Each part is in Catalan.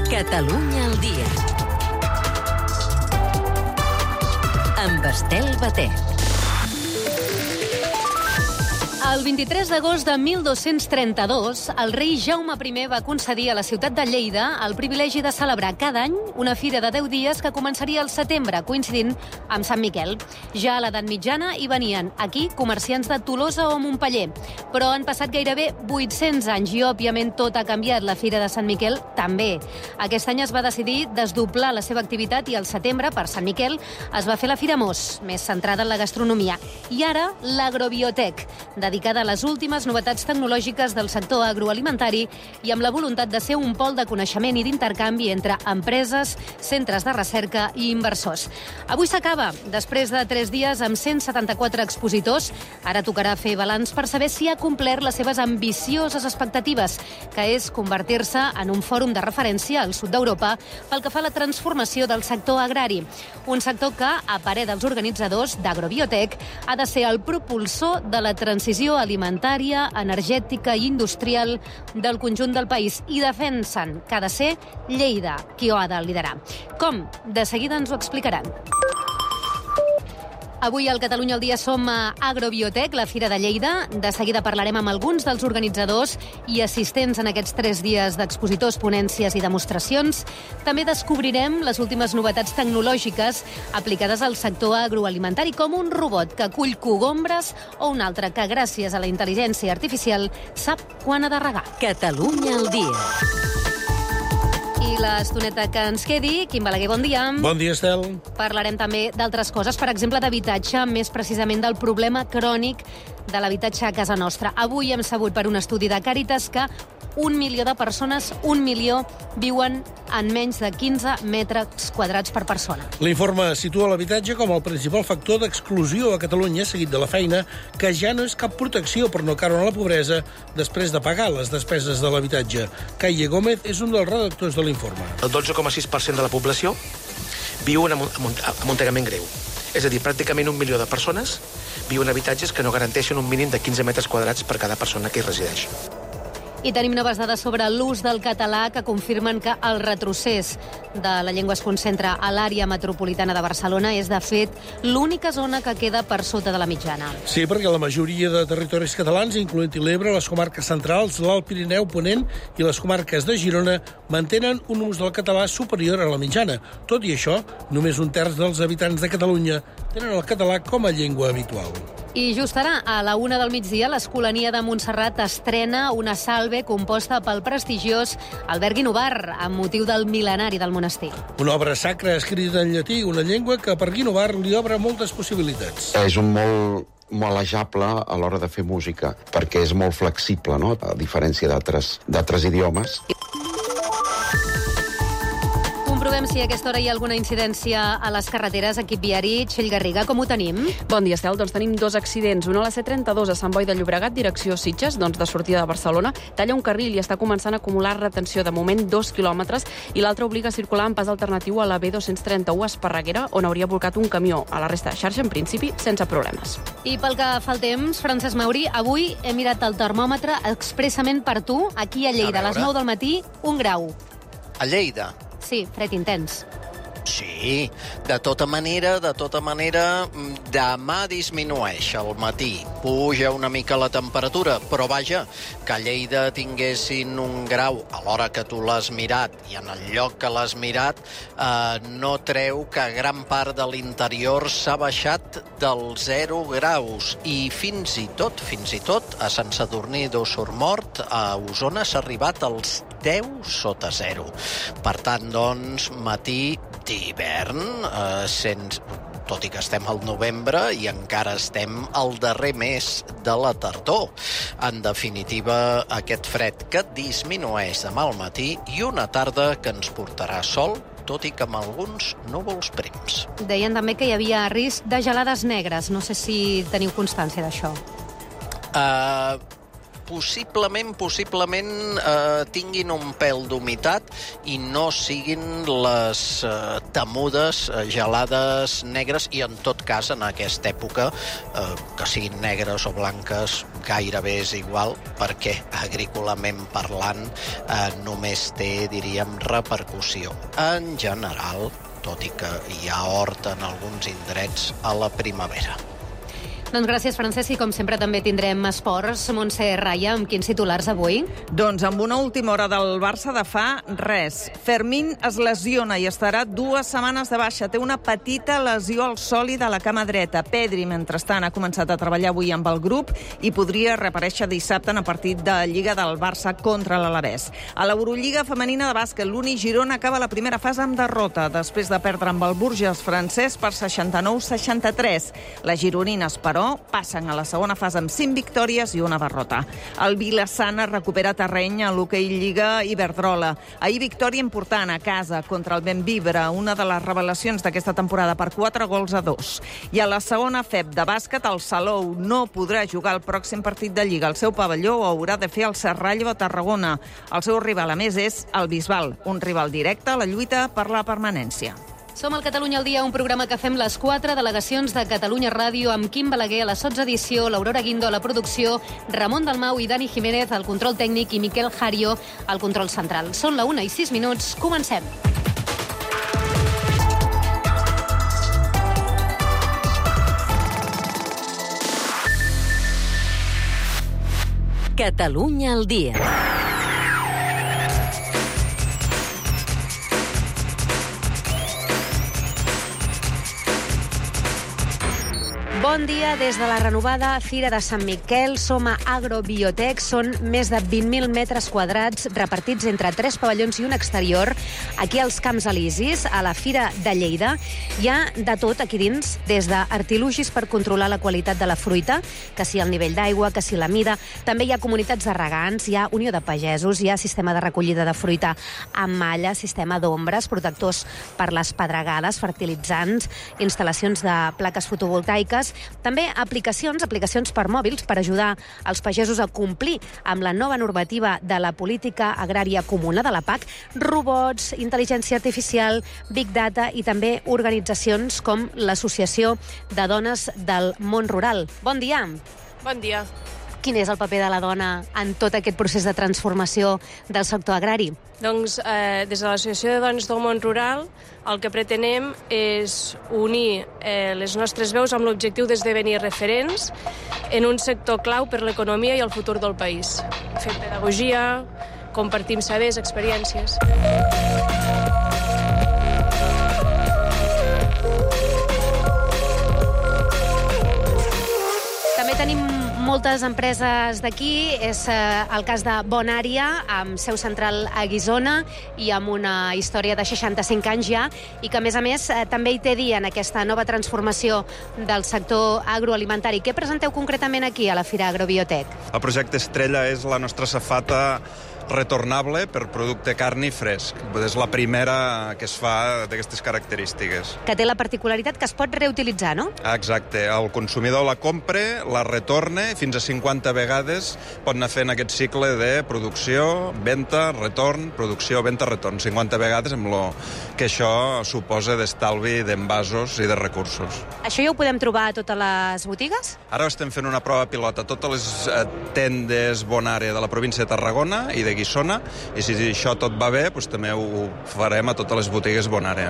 Catalunya al dia. Amb Estel Batet. El 23 d'agost de 1232, el rei Jaume I va concedir a la ciutat de Lleida el privilegi de celebrar cada any una fira de 10 dies que començaria al setembre, coincidint amb Sant Miquel. Ja a l'edat mitjana hi venien aquí comerciants de Tolosa o Montpeller, però han passat gairebé 800 anys i, òbviament, tot ha canviat. La fira de Sant Miquel també. Aquest any es va decidir desdoblar la seva activitat i al setembre, per Sant Miquel, es va fer la Fira Mos, més centrada en la gastronomia. I ara, l'Agrobiotec, dedicada a les últimes novetats tecnològiques del sector agroalimentari i amb la voluntat de ser un pol de coneixement i d'intercanvi entre empreses, centres de recerca i inversors. Avui s'acaba, després de 3 dies amb 174 expositors. Ara tocarà fer balanç per saber si ha complert les seves ambicioses expectatives, que és convertir-se en un fòrum de referència al sud d'Europa pel que fa a la transformació del sector agrari. Un sector que, a parer dels organitzadors d'Agrobiotec, ha de ser el propulsor de la transició alimentària, energètica i industrial del conjunt del país, i defensen que ha de ser Lleida qui ho ha de liderar. Com? De seguida ens ho explicaran. Avui al Catalunya al dia som a Agrobiotec, la Fira de Lleida. De seguida parlarem amb alguns dels organitzadors i assistents en aquests 3 dies d'expositors, ponències i demostracions. També descobrirem les últimes novetats tecnològiques aplicades al sector agroalimentari, com un robot que cull cogombres o un altre que, gràcies a la intel·ligència artificial, sap quan ha de regar. Catalunya al dia. I l'estoneta que ens quedi, Quim Balaguer, bon dia. Bon dia, Estel. Parlarem també d'altres coses, per exemple, d'habitatge, més precisament del problema crònic de l'habitatge a casa nostra. Avui hem sabut per un estudi de Càritas que 1 milió de persones, 1 milió, viuen en menys de 15 metres quadrats per persona. L'informe situa l'habitatge com el principal factor d'exclusió a Catalunya, seguit de la feina, que ja no és cap protecció per no caure en la pobresa després de pagar les despeses de l'habitatge. Calle Gómez és un dels redactors de l'informe. El 12,6% de la població viu en amuntegament greu. És a dir, pràcticament 1 milió de persones viuen en habitatges que no garanteixen un mínim de 15 metres quadrats per cada persona que hi resideix. I tenim noves dades sobre l'ús del català que confirmen que el retrocés de la llengua es concentra a l'àrea metropolitana de Barcelona. És, de fet, l'única zona que queda per sota de la mitjana. Sí, perquè la majoria de territoris catalans, incloent-hi l'Ebre, les comarques centrals, l'Alt Pirineu, Ponent i les comarques de Girona, mantenen un ús del català superior a la mitjana. Tot i això, només 1/3 dels habitants de Catalunya tenen el català com a llengua habitual. I just ara, a la 1 del migdia, l'Escolania de Montserrat estrena una salve composta pel prestigiós Albert Guinovar, amb motiu del mil·lenari del monestir. Una obra sacra escrita en llatí, una llengua que per Guinovar li obre moltes possibilitats. És un molt malejable a l'hora de fer música, perquè és molt flexible, no?, a diferència d'altres idiomes. Comprovem si a aquesta hora hi ha alguna incidència a les carreteres. Equip viari, Txell Garriga, com ho tenim? Bon dia, Estel. Doncs tenim 2 accidents. Un a la C32 a Sant Boi de Llobregat, direcció Sitges, de sortida de Barcelona. Talla un carril i està començant a acumular retenció, de moment 2 quilòmetres, i l'altre obliga a circular en pas alternatiu a la B231 a Esparreguera, on hauria volcat un camió. A la resta de xarxa, en principi, sense problemes. I pel que fa al temps, Francesc Mauri, avui he mirat el termòmetre expressament per tu, aquí a Lleida, a les 9 del matí, 1 grau. A Lleida? Sí, fred intens. Sí, de tota manera, demà disminueix al matí. Puja una mica la temperatura, però vaja, que a Lleida tinguessin 1 grau a l'hora que tu l'has mirat i en el lloc que l'has mirat, no treu que gran part de l'interior s'ha baixat dels 0 graus i fins i tot a Sant Sadurní d'Osormort, a Osona, s'ha arribat als 10 sota 0. Per tant, doncs, matí d'hivern, tot i que estem al novembre i encara estem al darrer mes de la tardor. En definitiva, aquest fred que disminueix demà al matí i una tarda que ens portarà sol, tot i que amb alguns núvols prims. Deien també que hi havia risc de gelades negres. No sé si teniu constància d'això. possiblement tinguin un pèl d'humitat i no siguin les temudes gelades negres, i en tot cas en aquesta època que siguin negres o blanques gairebé és igual, perquè agrícolament parlant només té, diríem, repercussió. En general, tot i que hi ha hort en alguns indrets a la primavera. Doncs gràcies, Francesc, i com sempre també tindrem esports. Montse Raya, amb quins titulars avui? Doncs amb una última hora del Barça de fa res. Fermín es lesiona i estarà 2 setmanes de baixa. Té una petita lesió al sòlid a la cama dreta. Pedri, mentrestant, ha començat a treballar avui amb el grup i podria reaparèixer dissabte en el partit de Lliga del Barça contra l'Alavés. A l'Eurolliga femenina de bàsquet, l'Uni Girona acaba la primera fase amb derrota, després de perdre amb el Bourges francès per 69-63. Les gironines, però, passen a la segona fase amb 5 victòries i una derrota. El Vilassana recupera terreny a l'hoquei Lliga Iberdrola. Ahir victòria important a casa contra el Benvibre, una de les revelacions d'aquesta temporada, per 4-2. I a la segona FEB de bàsquet, el Salou no podrà jugar el pròxim partit de Lliga. El seu pavelló ho haurà de fer el Serrallo a Tarragona. El seu rival, a més, és el Bisbal, un rival directe a la lluita per la permanència. Som al Catalunya al dia, un programa que fem les 4 delegacions de Catalunya Ràdio, amb Quim Balaguer a la 16 edició, l'Aurora Guindo a la producció, Ramon Dalmau i Dani Jiménez al control tècnic i Miquel Jario al control central. Són la 1:06, comencem. Catalunya al dia. Bon dia des de la renovada Fira de Sant Miquel. Som a Agrobiotec. Són més de 20.000 metres quadrats repartits entre 3 pavellons i un exterior. Aquí als Camps Elisis, a la Fira de Lleida, hi ha de tot aquí dins, des d'artilugis per controlar la qualitat de la fruita, que si el nivell d'aigua, que si la mida. També hi ha comunitats de regants, hi ha unió de pagesos, hi ha sistema de recollida de fruita amb malla, sistema d'ombres, protectors per les pedregades, fertilitzants, instal·lacions de plaques fotovoltaiques. També aplicacions per mòbils per ajudar els pagesos a complir amb la nova normativa de la política agrària comuna de la PAC, robots, intel·ligència artificial, Big Data i també organitzacions com l'Associació de Dones del Món Rural. Bon dia. Bon dia. Quin és el paper de la dona en tot aquest procés de transformació del sector agrari? Doncs des de l'Associació de Dones del Món Rural el que pretenem és unir les nostres veus amb l'objectiu d'esdevenir referents en un sector clau per l'economia i el futur del país. Fem pedagogia, compartim sabers, experiències. També tenim moltes empreses d'aquí. És el cas de Bonària, amb seu central a Guissona i amb una història de 65 anys ja, i que, a més, també hi té dia en aquesta nova transformació del sector agroalimentari. Què presenteu concretament aquí a la Fira Agrobiotec? El projecte estrella és la nostra safata retornable per producte carni fresc. És la primera que es fa d'aquestes característiques. Que té la particularitat que es pot reutilitzar, no? Exacte. El consumidor la compra, la retorna, fins a 50 vegades pot anar fent aquest cicle de producció, venda, retorn, producció, venda, retorn. 50 vegades amb el que això suposa d'estalvi d'envasos i de recursos. Això ja ho podem trobar a totes les botigues? Ara estem fent una prova pilota a totes les tendes Bonària de la província de Tarragona i de Guissona, i si això tot va bé, doncs també ho farem a totes les botigues Bonària.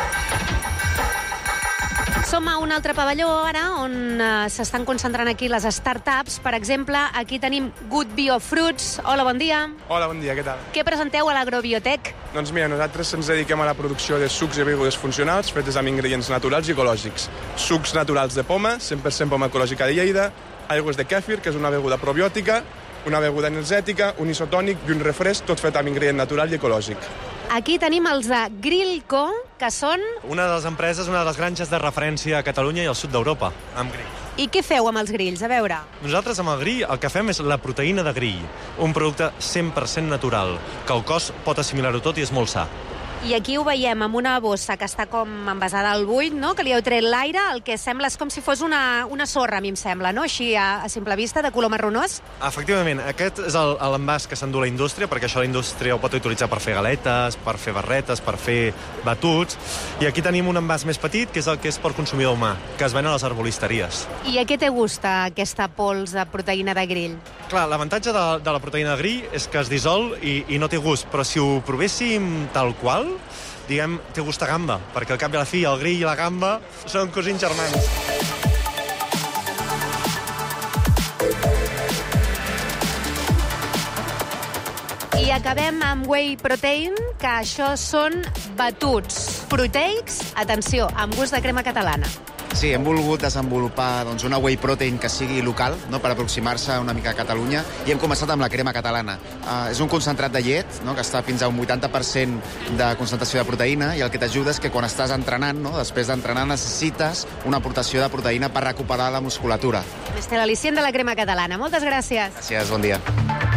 Som a un altre pavelló ara, on s'estan concentrant aquí les startups. Per exemple, aquí tenim Good Bio Fruits. Hola, bon dia. Hola, bon dia, què tal? Què presenteu a l'Agrobiotec? Doncs mira, nosaltres ens dediquem a la producció de sucs i begudes funcionals fetes amb ingredients naturals i ecològics. Sucs naturals de poma, 100% poma ecològica de Lleida, aigües de kèfir, que és una beguda probiòtica, una beguda energètica, un isotònic i un refresc, tot fet amb ingredient natural i ecològic. Aquí tenim els de Grillco, que són... Una de les empreses, una de les granges de referència a Catalunya i al sud d'Europa, amb grills. I què feu amb els grills? A veure. Nosaltres amb el grill el que fem és la proteïna de grill, un producte 100% natural, que el cos pot assimilar-ho tot i és molt sa. I aquí ho veiem amb una bossa que està com envasada al buit, no? Que li heu tret l'aire, el que sembla és com si fos una sorra, a mi em sembla, no? Així a simple vista, de color marronós. Efectivament, aquest és l'envàs que s'endú la indústria, perquè això la indústria ho pot utilitzar per fer galetes, per fer barretes, per fer batuts, i aquí tenim un envàs més petit, que és el que és per consumidor humà, que es ven a les arbolisteries. I a què té gust aquesta pols de proteïna de grill? Clar, l'avantatge de la proteïna de grill és que es dissol i no té gust, però si ho provéssim tal qual, diguem, té gust a gamba, perquè al cap i a la fi el grill i la gamba són cosins germans. I acabem amb whey protein, que això són batuts proteics, atenció, amb gust de crema catalana. Sí, hem volgut desenvolupar una whey protein que sigui local, no, per aproximar-se una mica a Catalunya, i hem començat amb la crema catalana. És un concentrat de llet, no, que està fins a un 80% de concentració de proteïna, i el que t'ajuda és que quan estàs entrenant, no, després d'entrenar, necessites una aportació de proteïna per recuperar la musculatura. Estel al·licient de la crema catalana. Moltes gràcies. Gràcies, bon dia.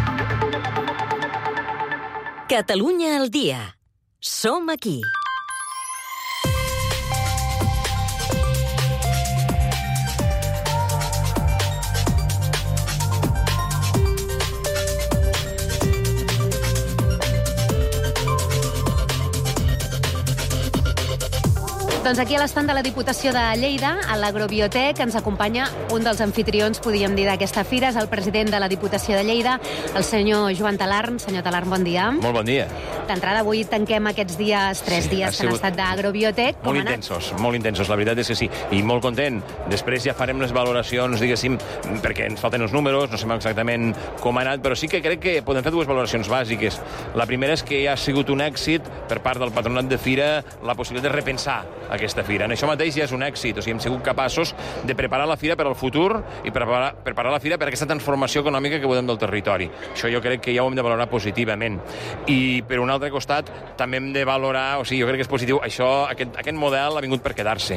Catalunya al dia. Som aquí. Doncs aquí a l'estand de la Diputació de Lleida, a l'Agrobiotec, ens acompanya un dels anfitrions, podríem dir, d'aquesta fira, és el president de la Diputació de Lleida, el senyor Joan Talarn. Senyor Talarn, bon dia. Molt bon dia. D'entrada, avui tanquem aquests dies, 3 dies que han estat d'Agrobiotec. Molt intensos, la veritat és que sí. I molt content. Després ja farem les valoracions, diguéssim, perquè ens falten els números, no sabem exactament com ha anat, però sí que crec que podem fer dues valoracions bàsiques. La primera és que ha sigut un èxit per part del patronat de fira la possibilitat de repensar aquesta fira. En això mateix ja és un èxit. O sigui, hem sigut capaços de preparar la fira per al futur i preparar la fira per aquesta transformació econòmica que volem del territori. Això jo crec que ja ho hem de valorar positivament. I per un altre costat també hem de valorar, o sigui, jo crec que és positiu, aquest model ha vingut per quedar-se.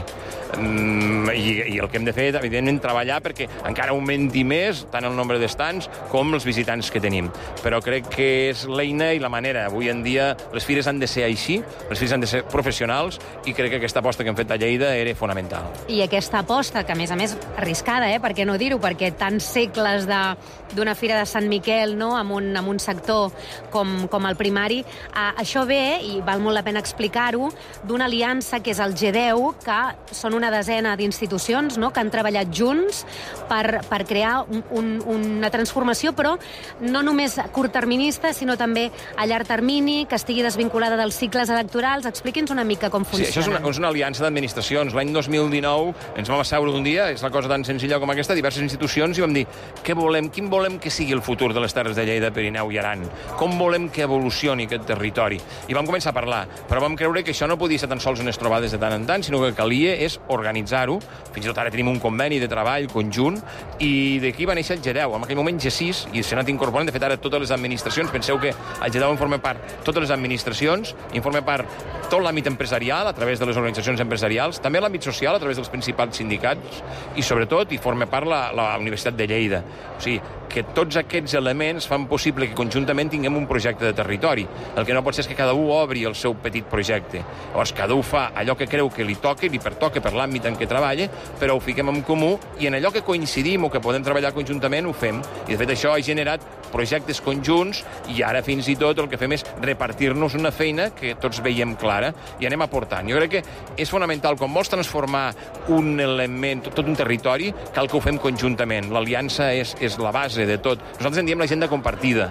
I el que hem de fer, evidentment, treballar perquè encara augmenti més tant el nombre d'estants com els visitants que tenim. Però crec que és l'eina i la manera. Avui en dia les fires han de ser així, les fires han de ser professionals, i crec que aquesta aposta que hem fet a Lleida era fonamental. I aquesta aposta, que a més arriscada, per què no dir-ho, perquè tants segles d'una fira de Sant Miquel, no?, amb un sector com el primari, això ve, i val molt la pena explicar-ho, d'una aliança que és el G10, que són una desena d'institucions, no?, que han treballat junts per crear una transformació, però no només curtterminista, sinó també a llarg termini, que estigui desvinculada dels cicles electorals. Expliqui'ns una mica com funciona. Sí, això és una aliança d'administracions. L'any 2019 ens vam asseure un dia, és la cosa tan senzilla com aquesta, diverses institucions, i vam dir quin volem que sigui el futur de les Terres de Lleida, Pirineu i Aran, com volem que evolucioni aquest territori. I vam començar a parlar, però vam creure que això no podia ser tan sols unes trobades de tant en tant, sinó que calia és organitzar-ho. Fins i tot ara tenim un conveni de treball conjunt, i d'aquí va néixer el G10. En aquell moment G6, i s'ha anat incorporant, de fet ara totes les administracions. Penseu que el G10 en forma part totes les administracions, en forma part tot l'àmbit empresarial, a través de les organitzacions empresarials, també l'àmbit social, a través dels principals sindicats, i sobretot hi forma part la Universitat de Lleida. O sigui, que tots aquests elements fan possible que conjuntament tinguem un projecte de territori. El que no pot ser és que cada un obri el seu petit projecte. Llavors, cada un fa allò que creu que li toca, li pertoca per l'àmbit en què treballa, però ho fiquem en comú, i en allò que coincidim o que podem treballar conjuntament ho fem. I, de fet, això ha generat projectes conjunts, i ara fins i tot el que fem és repartir-nos una feina que tots veiem clara i anem aportant. Jo crec que és fonamental, quan vols transformar un element, tot un territori, cal que ho fem conjuntament. L'aliança és la base de tot. Nosaltres en diem l'agenda compartida.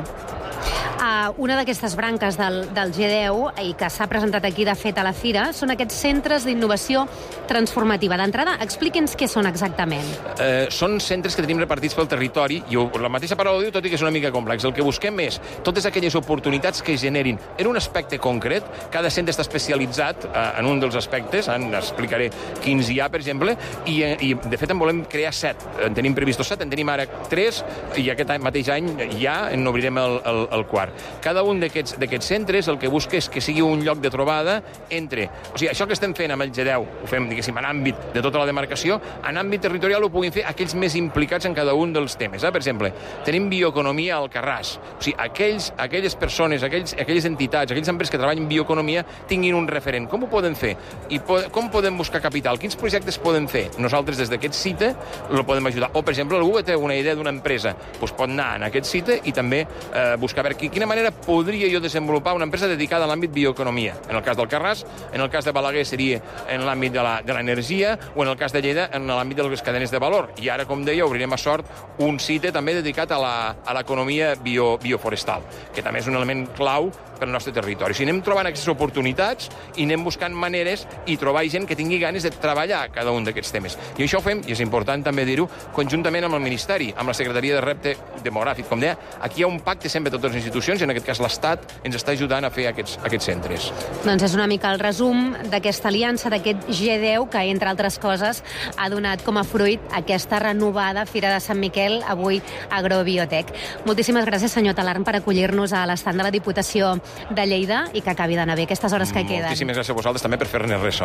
Una d'aquestes branques del G10, i que s'ha presentat aquí de fet a la fira, són aquests centres d'innovació transformativa. D'entrada, expliqui'ns què són exactament. Són centres que tenim repartits pel territori, i la mateixa paraula ho diu, tot i que és una mica complex. El que busquem és totes aquelles oportunitats que generin en un aspecte concret. Cada centre està especialitzat en un dels aspectes, explicaré quins hi ha, per exemple, i de fet en volem crear 7. En tenim previstos 7, en tenim ara 3, i aquest mateix any ja en obrirem el quart. familiar. Cada un d'aquests centres el que busca és que sigui un lloc de trobada entre... O sigui, això que estem fent amb el G10, ho fem, diguéssim, en àmbit de tota la demarcació, en àmbit territorial ho puguin fer aquells més implicats en cada un dels temes. Per exemple, tenim bioeconomia al Carràs. O sigui, aquelles persones, aquelles entitats, aquells empreses que treballen en bioeconomia tinguin un referent. Com ho poden fer? I com podem buscar capital? Quins projectes poden fer? Nosaltres des d'aquest CITE el podem ajudar. O, per exemple, algú que té una idea d'una empresa, doncs pot anar en aquest CITE i també buscar a veure quina manera podria jo desenvolupar una empresa dedicada a l'àmbit bioeconomia. En el cas del Carràs, en el cas de Balaguer seria en l'àmbit de l'energia o en el cas de Lleida en l'àmbit de les cadenes de valor. I ara, com deia, obrirem a Sort un CITE també dedicat a l'economia bioforestal, que també és un element clau pel nostre territori. O sigui, anem trobant aquestes oportunitats i anem buscant maneres i trobar gent que tingui ganes de treballar cada un d'aquests temes. I això ho fem, i és important també dir-ho, conjuntament amb el Ministeri, amb la Secretaria de Repte Demogràfic. Com deia, aquí hi ha un pacte sempre de totes les institucions, i en aquest cas l'Estat ens està ajudant a fer aquests centres. Doncs és una mica el resum d'aquesta aliança, d'aquest G10, que, entre altres coses, ha donat com a fruit aquesta renovada Fira de Sant Miquel, avui Agrobiotec. Moltíssimes gràcies, senyor Talarn, per acollir-nos a l'estand de la Diputació de Lleida i que acabi d'anar bé aquestes hores que queden. Moltíssimes gràcies a vosaltres també per fer-ne ressò.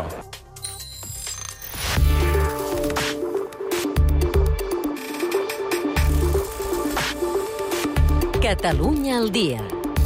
Catalunya al dia.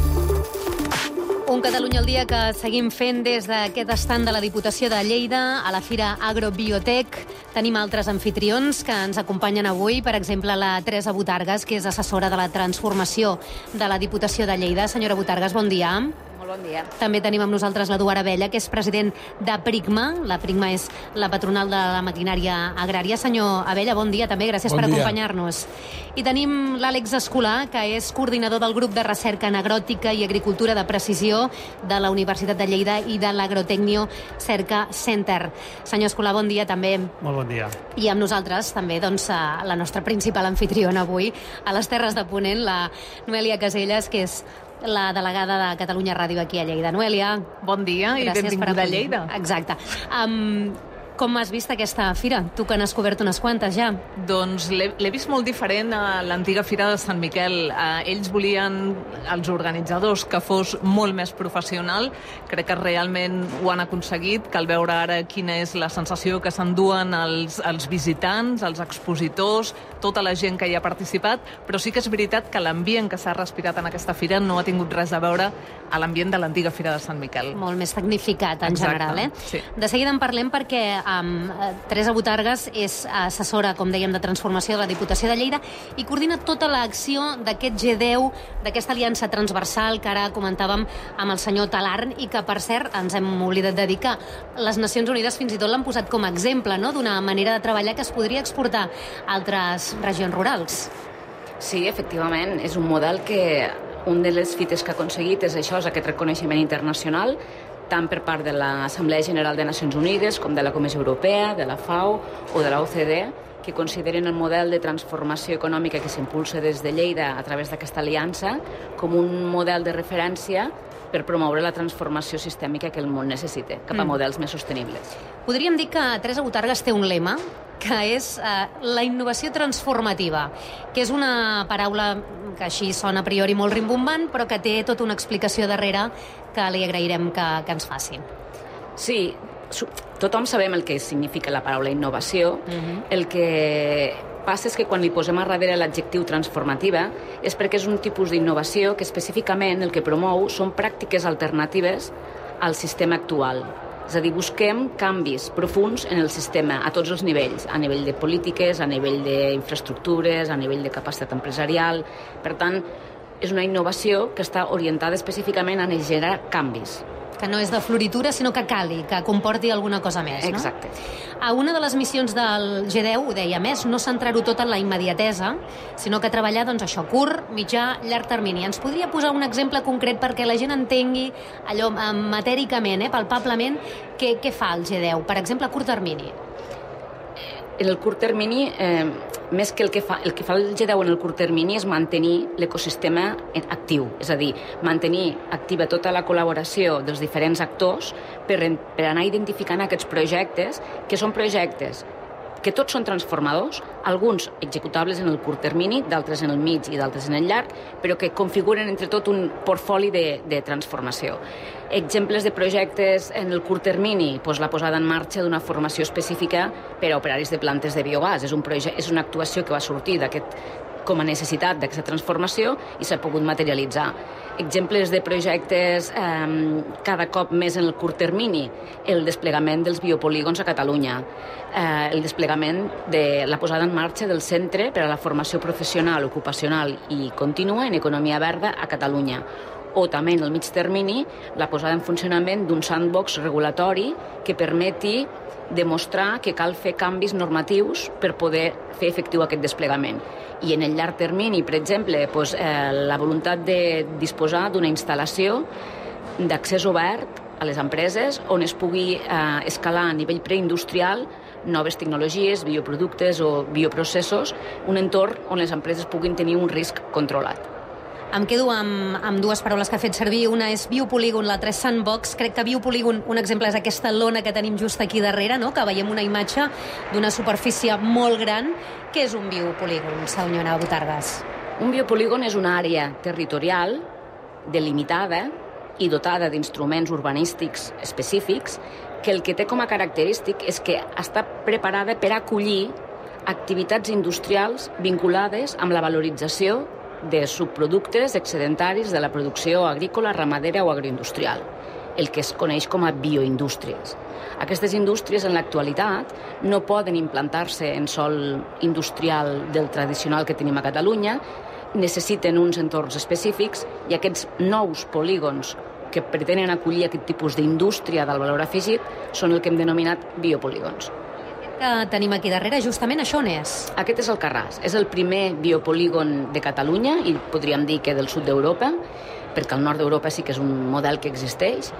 Un Catalunya al dia que seguim fent des d'aquest estand de la Diputació de Lleida a la Fira Agrobiotec. Tenim altres anfitrions que ens acompanyen avui, per exemple, la Teresa Botargas, que és assessora de la transformació de la Diputació de Lleida. Senyora Botargas, bon dia. Molt bon dia. També tenim amb nosaltres l'Eduard Abella, que és president de Prigma. La Prigma és la patronal de la maquinària agrària. Senyor Abella, bon dia també, gràcies per acompanyar-nos. I tenim l'Àlex Escolà, que és coordinador del grup de recerca en agròtica i agricultura de precisió de la Universitat de Lleida i de l'Agrotecnio Cerca Center. Senyor Escolà, bon dia també. Molt bon dia. I amb nosaltres també doncs, la nostra principal anfitriona avui a les Terres de Ponent, la Noèlia Caselles, que és la delegada de Catalunya Ràdio aquí a Lleida. Noèlia, bon dia i benvinguda a Lleida. Exacte. Com has vist aquesta fira? Tu que n'has cobert unes quantes ja. Doncs l'he vist molt diferent a l'antiga Fira de Sant Miquel. Ells volien, els organitzadors, que fos molt més professional. Crec que realment ho han aconseguit. Cal veure ara quina és la sensació que s'enduen els visitants, els expositors, tota la gent que hi ha participat, però sí que és veritat que l'ambient que s'ha respirat en aquesta fira no ha tingut res a veure a l'ambient de l'antiga Fira de Sant Miquel. Molt més tecnificat, en general, eh? Sí. De seguida en parlem perquè Teresa Botargas és assessora, com dèiem, de transformació de la Diputació de Lleida i coordina tota l'acció d'aquest G10, d'aquesta aliança transversal que ara comentàvem amb el senyor Talarn i que, per cert, ens hem oblidat de dir que les Nacions Unides fins i tot l'han posat com a exemple, no?, d'una manera de treballar que es podria exportar a altres regions rurals. Sí, efectivament, és un model que un de les fites que ha aconseguit és això, és aquest reconeixement internacional, tant per part de l'Assemblea General de Nacions Unides com de la Comissió Europea, de la FAO o de la OCDE, que consideren el model de transformació econòmica que s'impulsa des de Lleida a través d'aquesta aliança com un model de referència per promoure la transformació sistèmica que el món necessita, cap a models més sostenibles. Podríem dir que Teresa Botargas té un lema, que és la innovació transformativa, que és una paraula que així sona a priori molt rimbombant, però que té tota una explicació darrere que li agrairem que ens faci. Sí, tothom sabem el que significa la paraula innovació. El que passa és que quan li posem a darrere l'adjectiu transformativa és perquè és un tipus d'innovació que específicament el que promou són pràctiques alternatives al sistema actual. És a dir, busquem canvis profuns en el sistema a tots els nivells, a nivell de polítiques, a nivell d'infraestructures, a nivell de capacitat empresarial. Per tant, és una innovació que està orientada específicament a generar canvis. Que no és de floritura, sinó que cali, que comporti alguna cosa més, no? Exacte. A una de les missions del G10, ho deia més, no centrar-ho tot en la immediatesa, sinó que treballar, doncs, això, curt, mitjà, llarg termini. Ens podria posar un exemple concret perquè la gent entengui allò matèricament, palpablement, què fa el G10? Per exemple, a curt termini. En el curt termini, més que el que fa el G10 en el curt termini és mantenir l'ecosistema actiu, és a dir, mantenir activa tota la col·laboració dels diferents actors per anar identificant aquests projectes, que són projectes que tots són transformadors, alguns executables en el curt termini, d'altres en el mig i d'altres en el llarg, però que configuren entre tot un portfoli de transformació. Exemples de projectes en el curt termini, doncs la posada en marxa d'una formació específica per a operaris de plantes de biogàs. És una actuació que va sortir com a necessitat d'aquesta transformació i s'ha pogut materialitzar. Exemples de projectes cada cop més en el curt termini, el desplegament dels biopolígons a Catalunya, el desplegament de la posada en marxa del Centre per a la Formació Professional, Ocupacional i Contínua en Economia Verda a Catalunya, o també en el mig termini la posada en funcionament d'un sandbox regulatori que permeti demostrar que cal fer canvis normatius per poder fer efectiu aquest desplegament. I en el llarg termini, per exemple, la voluntat de disposar d'una instal·lació d'accés obert a les empreses on es pugui escalar a nivell preindustrial noves tecnologies, bioproductes o bioprocessos, un entorn on les empreses puguin tenir un risc controlat. Em quedo amb dues paraules que ha fet servir. Una és biopolígon, l'altra és sandbox. Crec que biopolígon, un exemple és aquesta lona que tenim just aquí darrere, no? Que veiem una imatge d'una superfície molt gran. Què és un biopolígon, senyora Botargas? Un biopolígon és una àrea territorial delimitada i dotada d'instruments urbanístics específics que el que té com a característic és que està preparada per acollir activitats industrials vinculades amb la valorització de subproductes excedentaris de la producció agrícola, ramadera o agroindustrial, el que es coneix com a bioindústries. Aquestes indústries, en l'actualitat, no poden implantar-se en sòl industrial del tradicional que tenim a Catalunya, necessiten uns entorns específics i aquests nous polígons que pretenen acollir aquest tipus d'indústria del valor afegit són el que hem denominat biopolígons. Que tenim aquí darrere, justament això on és? Aquest és el Carràs. És el primer biopolígon de Catalunya i podríem dir que del sud d'Europa, perquè al nord d'Europa sí que és un model que existeix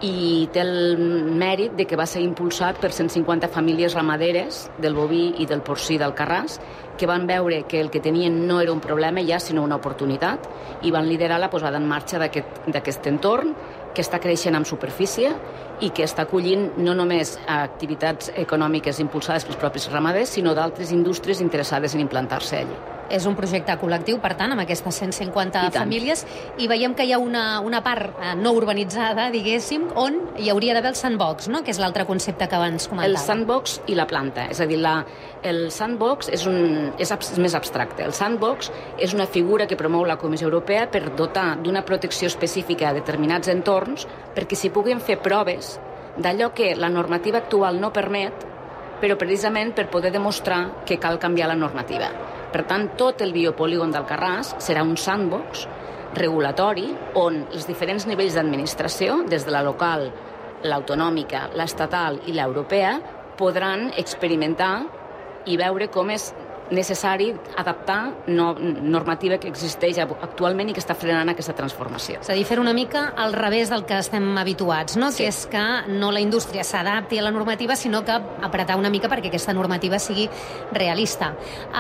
i té el mèrit de que va ser impulsat per 150 famílies ramaderes del boví i del porcí del Carràs que van veure que el que tenien no era un problema ja, sinó una oportunitat i van liderar la posada en marxa d'aquest entorn que està creixent amb superfície i que està acollint no només activitats econòmiques impulsades pels propis ramaders, sinó d'altres indústries interessades en implantar-se allí. És un projecte col·lectiu, per tant, amb aquestes 150 famílies, i veiem que hi ha una part no urbanitzada, diguéssim, on hi hauria d'haver el sandbox, no? Que és l'altre concepte que abans comentava. El sandbox i la planta, és a dir, el sandbox és més abstracte. El sandbox és una figura que promou la Comissió Europea per dotar d'una protecció específica a determinats entorns perquè s'hi puguin fer proves d'allò que la normativa actual no permet, però precisament per poder demostrar que cal canviar la normativa. Per tant, tot el biopolígon del Carràs serà un sandbox regulatori on els diferents nivells d'administració, des de la local, l'autonòmica, l'estatal i l'europea, podran experimentar i veure com és necessari adaptar normativa que existeix actualment i que està frenant aquesta transformació. És a dir, fer una mica al revés del que estem habituats, no? Sí. Que és que no la indústria s'adapti a la normativa, sinó que apretar una mica perquè aquesta normativa sigui realista.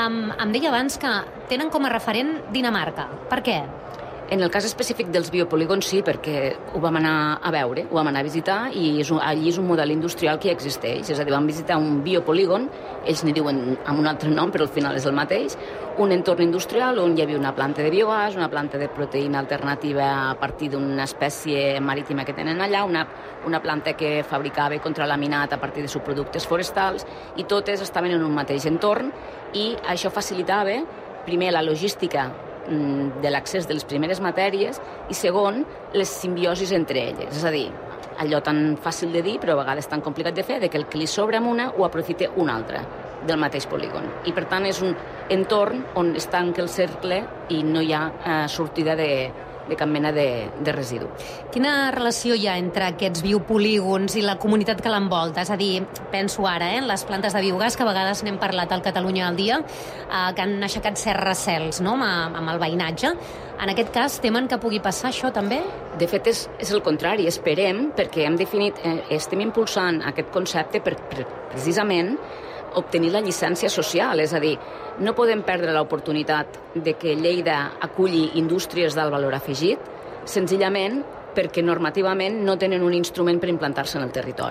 Em deia abans que tenen com a referent Dinamarca. Per què? En el cas específic dels biopolígons sí, perquè ho vam anar a veure, ho vam anar a visitar i allí és un model industrial que ja existeix. És a dir, vam visitar un biopolígon, ells n'hi diuen amb un altre nom, però al final és el mateix, un entorn industrial on hi havia una planta de biogàs, una planta de proteïna alternativa a partir d'una espècie marítima que tenen allà, una planta que fabricava contralaminat a partir de subproductes forestals, i totes estaven en un mateix entorn i això facilitava, primer, la logística de l'accés de les primeres matèries i segon, les simbiosis entre elles. És a dir, allò tan fàcil de dir però a vegades tan complicat de fer, de que el que li sobra amb una ho aprofita una altra del mateix polígon. I per tant és un entorn on es tanca el cercle i no hi ha sortida de cap mena de residu. Quina relació hi ha entre aquests biopolígons i la comunitat que l'envolta? És a dir, penso ara en les plantes de biogàs, que a vegades n'hem parlat al Catalunya al dia, que han aixecat certs recels, no?, amb el veïnatge. En aquest cas, temen que pugui passar això també? De fet, és el contrari. Esperem, perquè hem definit, estem impulsant aquest concepte per precisament obtenir la llicència social, és a dir, no podem perdre l'oportunitat de que Lleida aculli indústries d'alt valor afegit, senzillament perquè normativament no tenen un instrument per implantar-se en el territori.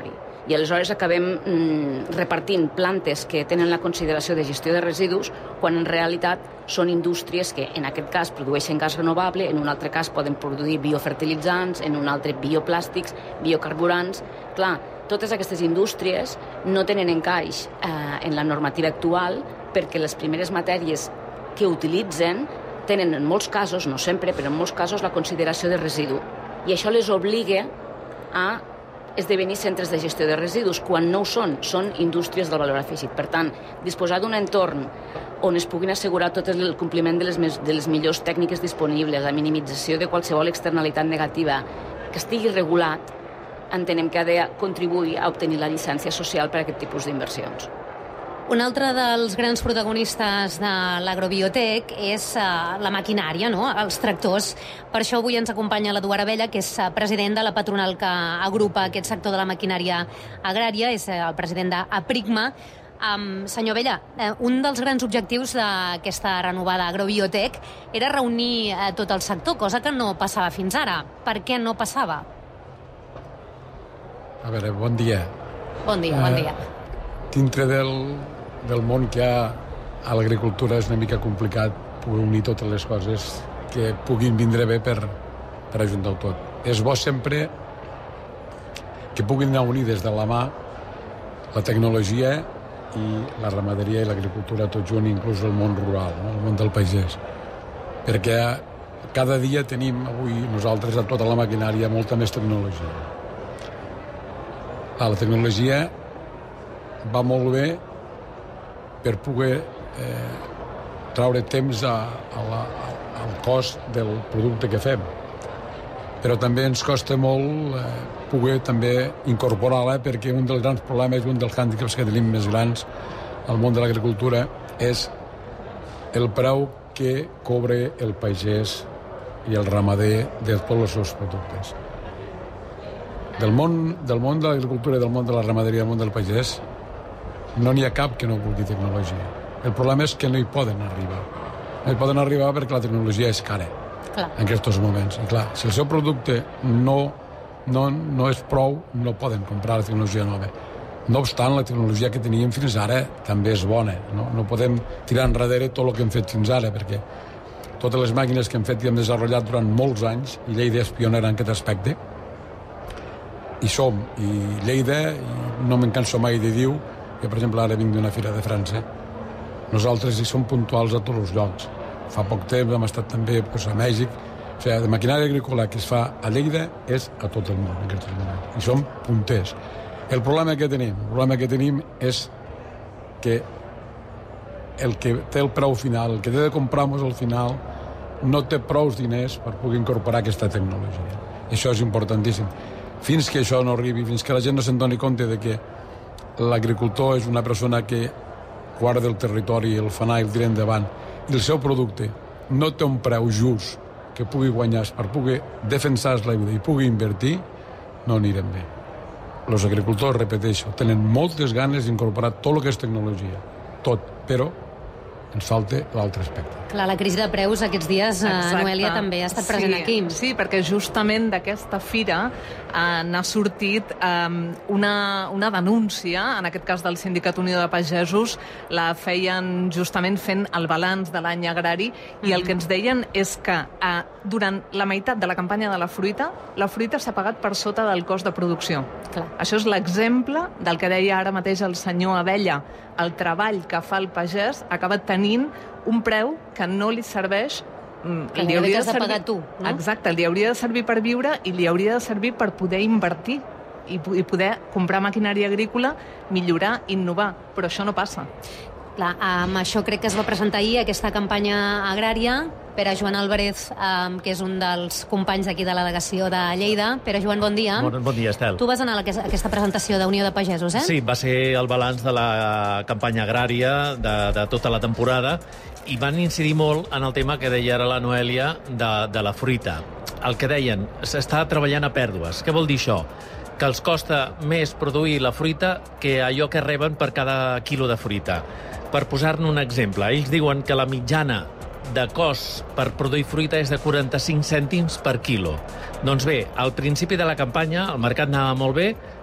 I aleshores acabem repartint plantes que tenen la consideració de gestió de residus, quan en realitat són indústries que en aquest cas produeixen gas renovable, en un altre cas poden produir biofertilitzants, en un altre bioplàstics, biocarburants. Clar, totes aquestes indústries no tenen encaix en la normativa actual perquè les primeres matèries que utilitzen tenen en molts casos, no sempre, però en molts casos la consideració de residu. I això les obliga a esdevenir centres de gestió de residus, quan no ho són indústries del valor afegit. Per tant, disposar d'un entorn on es puguin assegurar tot el compliment de les millors tècniques disponibles, la minimització de qualsevol externalitat negativa, que estigui regulat, entenem que ha de contribuir a obtenir la llicència social per a aquest tipus d'inversions. Un altre dels grans protagonistes de l'agrobiotec és la maquinària, no? Els tractors. Per això avui ens acompanya l'Eduard Abella, que és president de la patronal que agrupa aquest sector de la maquinària agrària, és el president d'Aprigma. Senyor Abella, un dels grans objectius d'aquesta renovada agrobiotec era reunir tot el sector, cosa que no passava fins ara. Per què no passava? A veure, bon dia. Bon dia, bon dia. Dintre del món que hi ha a l'agricultura és una mica complicat poder unir totes les coses que puguin vindre bé per ajuntar-ho tot. És bo sempre que puguin anar unides de la mà la tecnologia i la ramaderia i l'agricultura tot junt, inclús el món rural, no? El món del pagès. Perquè cada dia tenim avui nosaltres a tota la maquinària molta més tecnologia. La tecnologia va molt bé per poder traure temps al cost del producte que fem. Però també ens costa molt poder també incorporar-la, perquè un dels grans problemes, un dels hàndicaps que tenim més grans al món de l'agricultura és el preu que cobra el pagès i el ramader de tots els seus productes. Del món de l'agricultura, del món de la ramaderia, del món del pagès, no n'hi ha cap que no vulgui tecnologia. El problema és que no hi poden arribar. No hi poden arribar perquè la tecnologia és cara en aquests moments. I clar, si el seu producte no és prou, no poden comprar la tecnologia nova. No obstant, la tecnologia que teníem fins ara també és bona. No podem tirar enrere tot el que hem fet fins ara, perquè totes les màquines que hem fet i hem desenvolupat durant molts anys, i Lleida és pionera en aquest aspecte, i Lleida, i no me'n canso mai de dir, que per exemple ara vinc d'una fira de França, nosaltres hi som puntuals a tots els llocs. Fa poc temps hem estat també a Mèxic. O sigui, de maquinària agrícola que es fa a Lleida és a tot el món en aquests moments. I som punters. El problema que tenim és que el que té el preu final, el que té de comprar-nos al final, no té prou diners per poder incorporar aquesta tecnologia. Això és importantíssim. Fins que això no arribi, fins que la gent no se'n doni compte de que l'agricultor és una persona que guarda el territori, el fa anar i el tira endavant, i el seu producte no té un preu just que pugui guanyar per poder defensar la vida i pugui invertir, no anirem bé. Els agricultors, repeteixo, tenen moltes ganes d'incorporar tot el que és tecnologia, tot, però ens falta l'altre aspecte. Clar, la crisi de preus aquests dies, Noelia, també ha estat present aquí. Sí, perquè justament d'aquesta fira n'ha sortit una denúncia, en aquest cas del Sindicat Unió de Pagesos, la feien justament fent el balanç de l'any agrari, i el que ens deien és que durant la meitat de la campanya de la fruita s'ha pagat per sota del cost de producció. Clar. Això és l'exemple del que deia ara mateix el senyor Abella. El treball que fa el pagès acaba tenint un preu que no li serveix, que li hauria de pagar tu, no? Exacte, li hauria de servir per viure i li hauria de servir per poder invertir i poder comprar maquinària agrícola, millorar, innovar, però això no passa. Clar, amb això crec que es va presentar ahir aquesta campanya agrària. Pere Joan Álvarez, que és un dels companys d'aquí de la delegació de Lleida. Pere Joan, bon dia. Bon dia, Estel. Tu vas anar a aquesta presentació d'Unió de Pagesos, eh? Sí, va ser el balanç de la campanya agrària de tota la temporada, i van incidir molt en el tema que deia ara la Noelia de la fruita. El que deien, s'està treballant a pèrdues. Què vol dir això? Que els costa més produir la fruita que allò que reben per cada quilo de fruita. Per posar-ne un exemple, ells diuen que la mitjana de cost per produir fruita és de 45 cèntims per quilo. Doncs bé, al principi de la campanya el mercat anava molt bé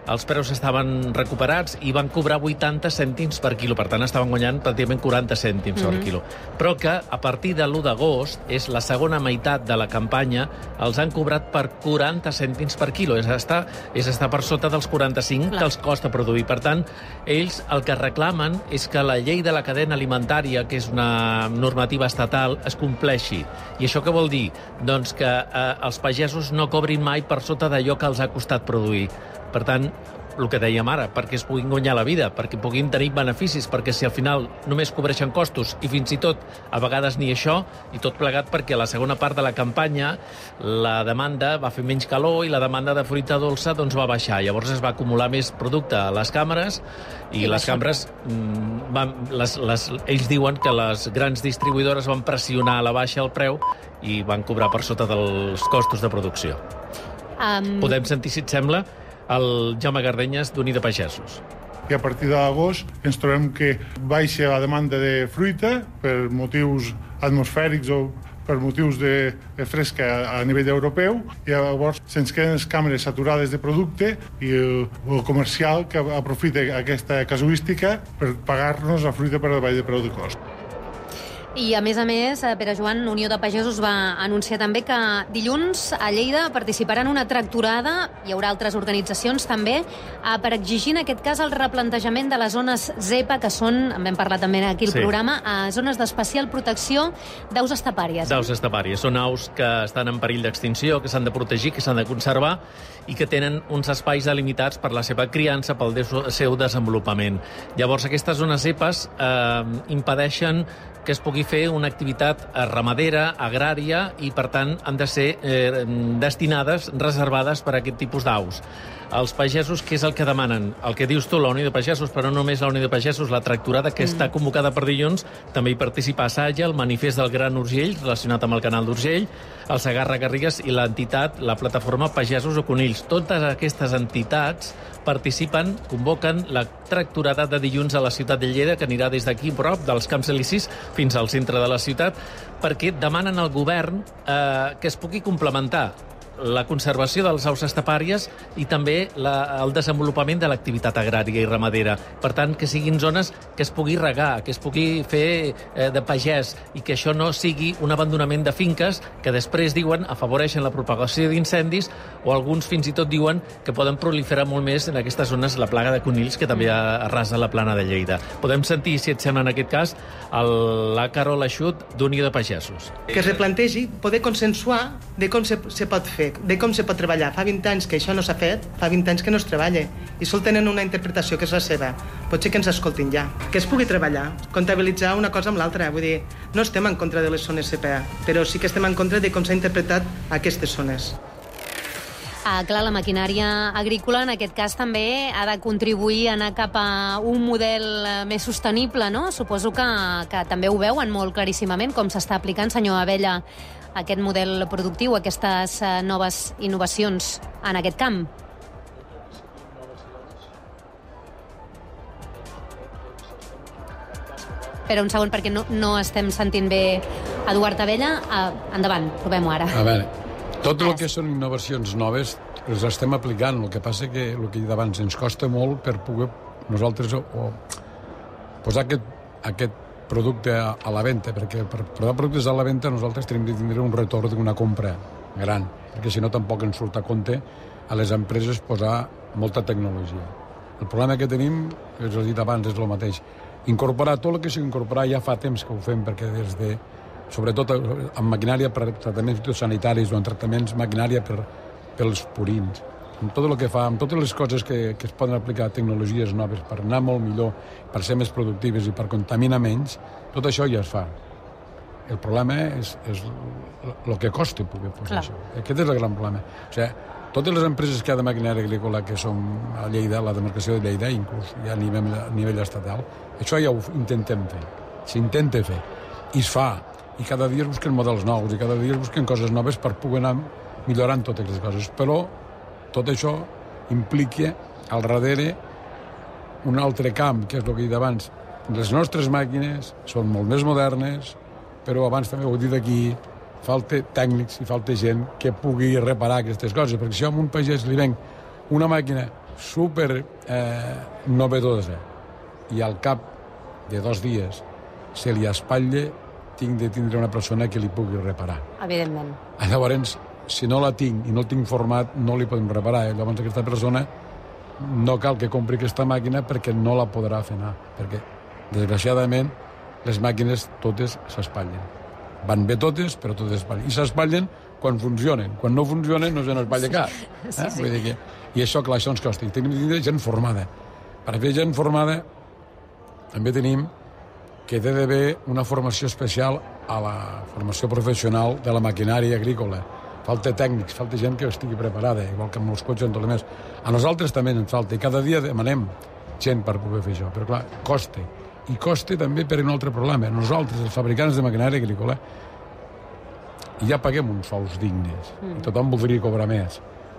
els preus estaven recuperats i van cobrar 80 cèntims per quilo. Per tant, estaven guanyant pràcticament 40 cèntims per quilo. Però que a partir de l'1 d'agost, és la segona meitat de la campanya, els han cobrat per 40 cèntims per quilo. És estar per sota dels 45 que els costa produir. Per tant, ells el que reclamen és que la llei de la cadena alimentària, que és una normativa estatal, es compleixi. I això què vol dir? Doncs que els pagesos no cobrin mai per sota d'allò que els ha costat produir. Per tant, el que dèiem ara, perquè es puguin guanyar la vida, perquè puguin tenir beneficis, perquè si al final només cobreixen costos i fins i tot a vegades ni això, i tot plegat perquè a la segona part de la campanya la demanda va fer menys calor i la demanda de fruita dolça doncs va baixar. Llavors es va acumular més producte a les cambres i les cambres, ells diuen que les grans distribuïdores van pressionar a la baixa el preu i van cobrar per sota dels costos de producció. Podem sentir, si et sembla, el Jaume Gardenyes d'Unió de Pagesos. I a partir d'agost ens trobem que baixa la demanda de fruita per motius atmosfèrics o per motius de fresca a nivell europeu, i llavors se'ns queden les càmeres saturades de producte i el comercial que aprofita aquesta casuística per pagar-nos la fruita per davall de preu de cost. I, a més, Pere Joan, Unió de Pagesos va anunciar també que dilluns a Lleida participaran en una tractorada, hi haurà altres organitzacions també, per exigir, en aquest cas, el replantejament de les zones ZEPA, que són, en vam parlar també aquí al programa, zones d'especial protecció d'aus estepàries. D'aus estepàries. Són aus que estan en perill d'extinció, que s'han de protegir, que s'han de conservar i que tenen uns espais delimitats per la seva criança, pel seu desenvolupament. Llavors, aquestes zones ZEPAs impedeixen que es pugui fer una activitat ramadera, agrària, i, per tant, han de ser destinades, reservades per a aquest tipus d'aus. Els pagesos, què és el que demanen? El que dius tu, la Unió de Pagesos, però no només la Unió de Pagesos, la tractorada que està convocada per dilluns, també hi participa Saja, el manifest del Gran Urgell, relacionat amb el canal d'Urgell, el Segarra Garrigues i l'entitat, la plataforma Pagesos o Conills. Totes aquestes entitats participen, convoquen la tractorada de dilluns a la ciutat de Lleida, que anirà des d'aquí, prop dels Camps Elisis, fins al centre de la ciutat, perquè demanen al govern que es pugui complementar la conservació de les aus estepàries i també el desenvolupament de l'activitat agrària i ramadera. Per tant, que siguin zones que es pugui regar, que es pugui fer de pagès i que això no sigui un abandonament de finques que després diuen afavoreixen la propagació d'incendis, o alguns fins i tot diuen que poden proliferar molt més en aquestes zones la plaga de conills que també arrasa la plana de Lleida. Podem sentir, si et sembla, en aquest cas, la Carola Xut d'Unió de Pagesos. Que es replantegi poder consensuar de com se pot fer, de com se pot treballar. Fa 20 anys que això no s'ha fet, fa 20 anys que no es treballa, i sol tenen una interpretació que és la seva. Potser que ens escoltin ja. Que es pugui treballar, comptabilitzar una cosa amb l'altra. Vull dir, no estem en contra de les zones CPA, però sí que estem en contra de com s'ha interpretat aquestes zones. Clar, la maquinària agrícola, en aquest cas, també ha de contribuir a anar cap a un model més sostenible, no? Suposo que també ho veuen molt claríssimament, com s'està aplicant, senyor Abella, aquest model productiu, aquestes noves innovacions en aquest camp. Espera un segon, perquè no estem sentint bé Eduard Abella. Endavant, provem-ho ara. A veure, tot el que són innovacions noves les estem aplicant. El que passa que, el que he dit abans, ens costa molt per poder nosaltres posar aquest producte a la venda, perquè per posar productes a la venda nosaltres tenim de tindre un retorn d'una compra gran, perquè si no tampoc ens surt a compte a les empreses posar molta tecnologia. El problema que tenim, que us he dit abans, és el mateix. Incorporar tot el que sigui incorporar ja fa temps que ho fem, perquè des de, sobretot amb maquinària per tractaments fitosanitaris o en tractaments maquinària pels purins, amb tot el que fa, amb totes les coses que es poden aplicar tecnologies noves per anar molt millor, per ser més productives i per contaminar menys, tot això ja es fa. El problema és el que costa poder posar això. Aquest és el gran problema. O sigui, totes les empreses que hi ha de maquinària agrícola que són a Lleida, la demarcació de Lleida, inclús ja a nivell estatal, això ja ho intentem fer. S'intenta fer. I es fa. I cada dia es busquen models nous i cada dia es busquen coses noves per poder anar millorant totes les coses. Però tot això implica al darrere un altre camp, que és el que he dit abans. Les nostres màquines són molt més modernes, però abans també ho he dit aquí, falta tècnics i falta gent que pugui reparar aquestes coses, perquè si a un pagès li ven una màquina super novedosa i al cap de 2 dies se li espatlla, tinc de tindre una persona que li pugui reparar. Evidentment. Llavors, si no la tinc i no el tinc format, no li podem reparar. Llavors, aquesta persona no cal que compri aquesta màquina perquè no la podrà fer anar. Perquè, desgraciadament, les màquines totes s'espatllen. Van bé totes, però totes s'espatllen. I s'espatllen quan funcionen. Quan no funcionen, no se n'espatlla cap. Sí. Vull dir que... I això, clar, això ens costa. I tenim de tindre gent formada. Per fer gent formada, també tenim que té d'haver una formació especial a la formació professional de la maquinària agrícola. Falta tècnics, falta gent que estigui preparada, igual que amb els cotxes, tot el més. A nosaltres també ens falta, i cada dia demanem gent per poder fer això. Però, clar, costa. I costa també per un altre problema. Nosaltres, els fabricants de maquinària agrícola, ja paguem uns sous dignes. I tothom voldria cobrar més.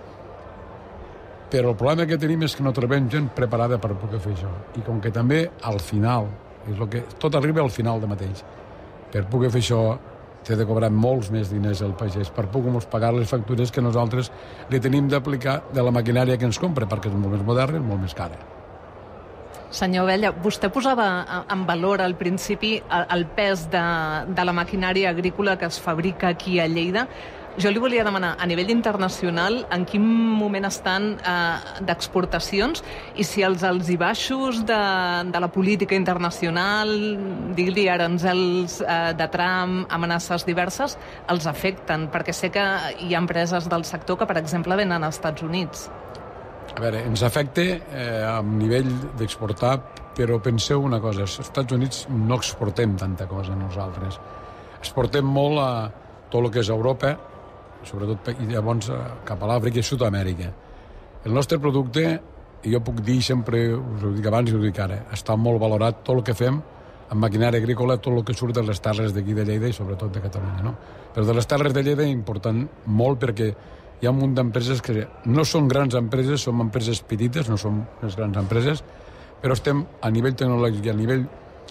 Però el problema que tenim és que no trobem gent preparada per poder fer això. I com que també, al final, és el que tot arriba al final de mateix. Per poder fer això, té de cobrar molts més diners el pagès per poder pagar les factures que nosaltres li tenim d'aplicar de la maquinària que ens compra, perquè és molt més moderna i molt més cara. Senyor Abella, vostè posava en valor al principi el pes de la maquinària agrícola que es fabrica aquí a Lleida. Jo li volia demanar, a nivell internacional, en quin moment estan d'exportacions i si els alts i baixos de la política internacional, digui-li aranzels de Trump, amenaces diverses, els afecten, perquè sé que hi ha empreses del sector que, per exemple, venen als Estats Units. A veure, ens afecta a nivell d'exportar, però penseu una cosa, als Estats Units no exportem tanta cosa nosaltres. Exportem molt a tot el que és Europa, sobretot i llavors cap a l'Àfrica i Sud-amèrica. El nostre producte, jo puc dir sempre, us ho dic abans i ho dic ara, està molt valorat tot el que fem en maquinària agrícola, tot el que surt de les terres d'aquí de Lleida i sobretot de Catalunya. No? Però de les terres de Lleida és important molt perquè hi ha un munt d'empreses que no són grans empreses, som empreses petites, no som les grans empreses, però estem a nivell tecnològic i a nivell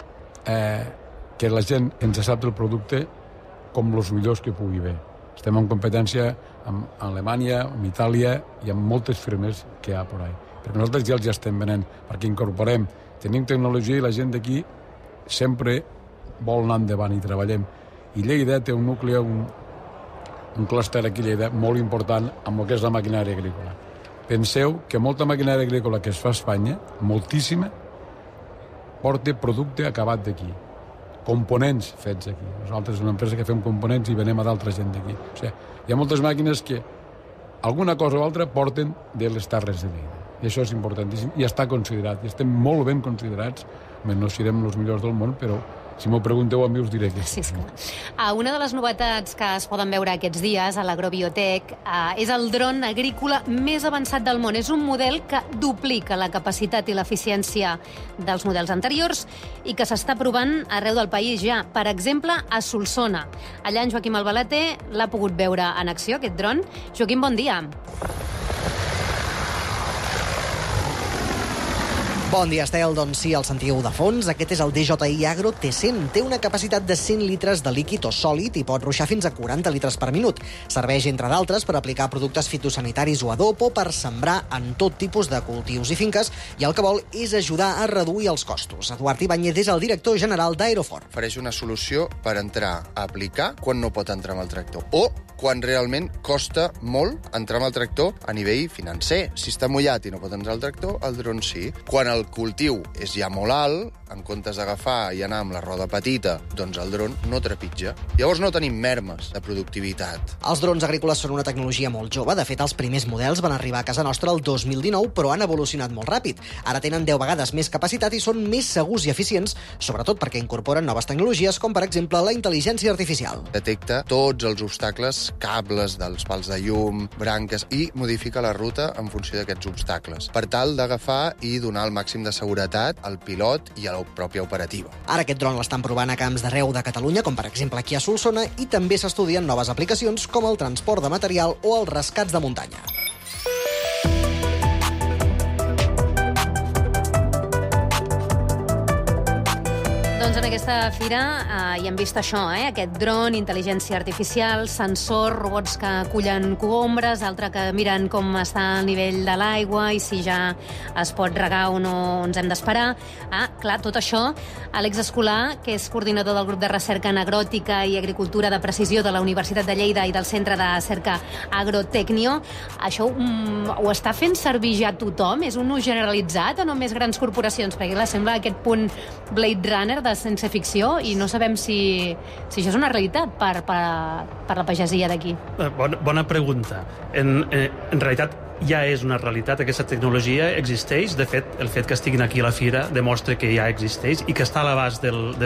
que la gent ens sap el producte com els millors que pugui haver. Estem en competència amb Alemanya, amb Itàlia i amb moltes firmes que hi ha per ahí. Perquè nosaltres ja els estem venent, perquè incorporem, tenim tecnologia i la gent d'aquí sempre vol anar endavant i treballem. I Lleida té un nucli, un clúster aquí a Lleida molt important amb el que és la maquinària agrícola. Penseu que molta maquinària agrícola que es fa a Espanya, moltíssima, porta producte acabat d'aquí. Components fets aquí. Nosaltres som una empresa que fem components i venem a d'altra gent d'aquí. O sigui, hi ha moltes màquines que alguna cosa o altra porten de les terres de Lleida. I això és importantíssim i està considerat. I estem molt ben considerats. No serem els millors del món, però si m'ho pregunteu a mi us diré que sí. Una de les novetats que es poden veure aquests dies a l'Agrobiotec és el dron agrícola més avançat del món. És un model que duplica la capacitat i l'eficiència dels models anteriors i que s'està provant arreu del país ja. Per exemple, a Solsona. Allà en Joaquim Albalate l'ha pogut veure en acció, aquest dron. Joaquim, bon dia. Bon dia, Estel. Doncs sí, el sentíeu de fons. Aquest és el DJI Agro T100. Té una capacitat de 100 litres de líquid o sòlid i pot ruixar fins a 40 litres per minut. Serveix, entre d'altres, per aplicar productes fitosanitaris o adob o per sembrar en tot tipus de cultius i finques, i el que vol és ajudar a reduir els costos. Eduard Ibáñez és el director general d'Aerofor. Ofereix una solució per entrar a aplicar quan no pot entrar amb el tractor o quan realment costa molt entrar amb el tractor a nivell financer. Si està mullat i no pot entrar al tractor, el dron sí. Quan el cultiu és ja molt alt, en comptes d'agafar i anar amb la roda petita, doncs el dron no trepitja. Llavors no tenim mermes de productivitat. Els drons agrícoles són una tecnologia molt jove. De fet, els primers models van arribar a casa nostra el 2019, però han evolucionat molt ràpid. Ara tenen 10 vegades més capacitat i són més segurs i eficients, sobretot perquè incorporen noves tecnologies, com per exemple la intel·ligència artificial. Detecta tots els obstacles, cables dels pals de llum, branques, i modifica la ruta en funció d'aquests obstacles, per tal d'agafar i donar el màxim de seguretat al pilot i a la pròpia operativa. Ara aquest dron l'estan provant a camps d'arreu de Catalunya, com per exemple aquí a Solsona, i també s'estudien noves aplicacions com el transport de material o els rescats de muntanya. Doncs en aquesta fira i hem vist això, aquest dron, intel·ligència artificial, sensor, robots que acullen cogombres, altre que miren com està el nivell de l'aigua i si ja es pot regar o no ens hem d'esperar. Clar, tot això, Àlex Escolà, que és coordinador del grup de recerca en agròtica i agricultura de precisió de la Universitat de Lleida i del Centre de Cerca Agrotecnio, això ho està fent servir ja tothom? És un ús generalitzat o només grans corporacions? Perquè clar, sembla aquest punt Blade Runner de ciència ficció i no sabem si això és una realitat per la pagesia d'aquí. Bona pregunta. En realitat, ja és una realitat, aquesta tecnologia existeix. De fet, el fet que estiguin aquí a la fira demostra que ja existeix i que està a l'abast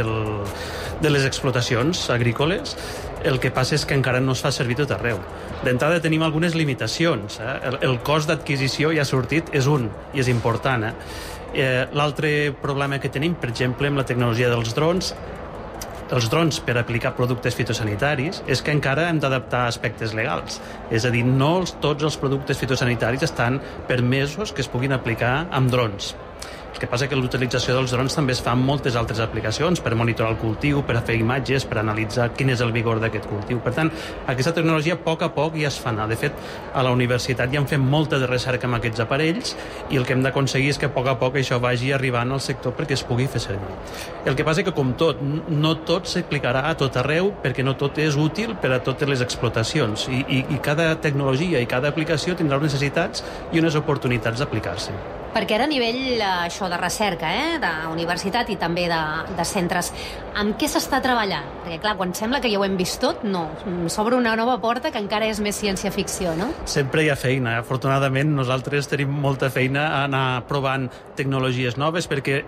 de les explotacions agrícoles. El que passa és que encara no es fa servir tot arreu. D'entrada tenim algunes limitacions. El cost d'adquisició ja ha sortit, és un, i és important. L'altre problema que tenim, per exemple, amb la tecnologia dels drons, els drons per aplicar productes fitosanitaris, és que encara hem d'adaptar aspectes legals. És a dir, no tots els productes fitosanitaris estan permesos que es puguin aplicar amb drons. El que passa que l'utilització dels drons també es fa en moltes altres aplicacions, per monitorar el cultiu, per fer imatges, per analitzar quin és el vigor d'aquest cultiu. Per tant, aquesta tecnologia a poc ja es fa anar. De fet, a la universitat ja hem fet molta de recerca amb aquests aparells i el que hem d'aconseguir és que a poc això vagi arribant al sector perquè es pugui fer servir. El que passa que, com tot, no tot s'aplicarà a tot arreu perquè no tot és útil per a totes les explotacions i cada tecnologia i cada aplicació tindrà unes necessitats i unes oportunitats d'aplicar-se. Perquè ara a nivell això de recerca, d'universitat i també de centres, amb què s'està treballant? Perquè clar, quan sembla que ja ho hem vist tot, no. S'obre una nova porta que encara és més ciència-ficció, no? Sempre hi ha feina. Afortunadament, nosaltres tenim molta feina a anar provant tecnologies noves perquè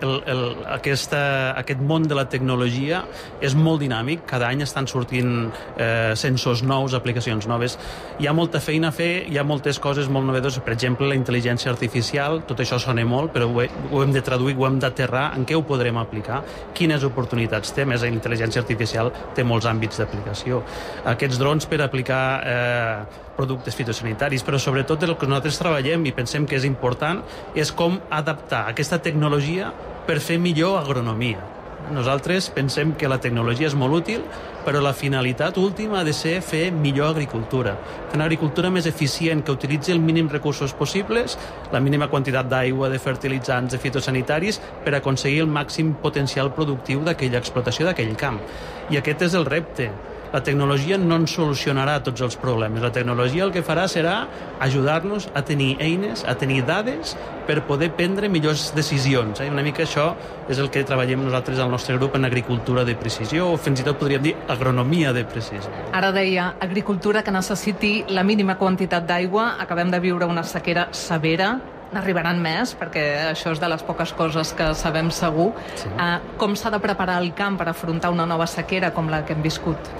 aquest món de la tecnologia és molt dinàmic. Cada any estan sortint sensors nous, aplicacions noves. Hi ha molta feina a fer, hi ha moltes coses molt novedoses. Per exemple, la intel·ligència artificial, tot això sona molt, però ho hem de traduir, ho hem d'aterrar, en què ho podrem aplicar, quines oportunitats té. A més, la intel·ligència artificial té molts àmbits d'aplicació. Aquests drons per aplicar productes fitosanitaris, però sobretot el que nosaltres treballem i pensem que és important és com adaptar aquesta tecnologia per fer millor agronomia. Nosaltres pensem que la tecnologia és molt útil, però la finalitat última ha de ser fer millor agricultura. Fer una agricultura més eficient, que utilitzi el mínim recursos possibles, la mínima quantitat d'aigua, de fertilitzants, de fitosanitaris, per aconseguir el màxim potencial productiu d'aquella explotació, d'aquell camp. I aquest és el repte. La tecnologia no ens solucionarà tots els problemes. La tecnologia el que farà serà ajudar-nos a tenir eines, a tenir dades per poder prendre millors decisions. Una mica això és el que treballem nosaltres al nostre grup en agricultura de precisió, o fins i tot podríem dir agronomia de precisió. Ara deia, agricultura que necessiti la mínima quantitat d'aigua. Acabem de viure una sequera severa. N'arribaran més, perquè això és de les poques coses que sabem segur. Sí. Com s'ha de preparar el camp per afrontar una nova sequera com la que hem viscut?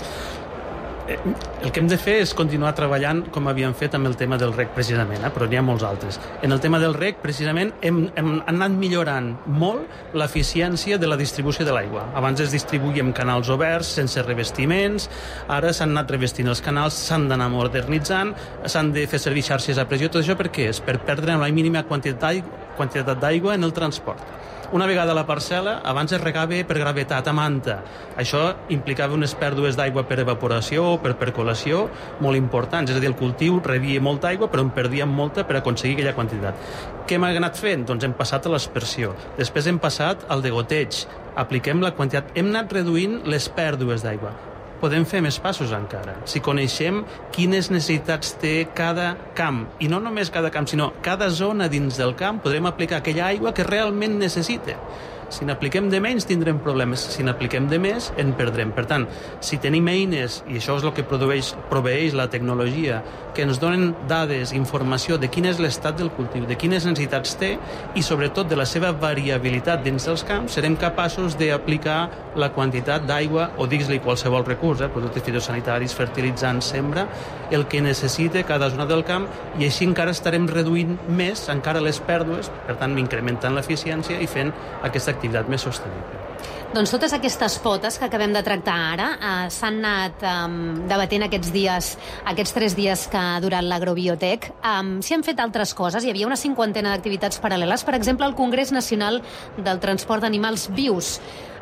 El que hem de fer és continuar treballant com havíem fet amb el tema del reg, precisament, però n'hi ha molts altres. En el tema del reg, precisament, hem anat millorant molt l'eficiència de la distribució de l'aigua. Abans es distribuïa en canals oberts, sense revestiments, ara s'han anat revestint els canals, s'han d'anar modernitzant, s'han de fer servir xarxes a pressió. Tot això per què és? Per perdre la mínima quantitat d'aigua en el transport. Una vegada a la parcel·la, abans es regava per gravetat a manta. Això implicava unes pèrdues d'aigua per evaporació o per percolació molt importants. És a dir, el cultiu rebia molta aigua, però en perdíem molta per aconseguir aquella quantitat. Què hem anat fent? Doncs hem passat a l'aspersió. Després hem passat al degoteig. Apliquem la quantitat. Hem anat reduint les pèrdues d'aigua. Podem fer més passos encara. Si coneixem quines necessitats té cada camp, i no només cada camp, sinó cada zona dins del camp, podrem aplicar aquella aigua que realment necessita. Si n'apliquem de menys, tindrem problemes. Si n'apliquem de més, en perdrem. Per tant, si tenim eines, i això és el que proveeix la tecnologia, que ens donen dades, informació de quin és l'estat del cultiu, de quines necessitats té, i sobretot de la seva variabilitat dins dels camps, serem capaços d'aplicar la quantitat d'aigua, o digues-li qualsevol recurs, productes fitosanitaris, fertilitzants, sembra, el que necessita cada zona del camp, i així encara estarem reduint més encara les pèrdues, per tant, incrementant l'eficiència i fent aquesta activitat més sostenible. Doncs totes aquestes potes que acabem de tractar ara s'han anat debatent aquests 3 dies que ha durat l'Agrobiotec. S'hi han fet altres coses, hi havia una 50ena d'activitats paral·leles, per exemple, el Congrés Nacional del Transport d'Animals Vius.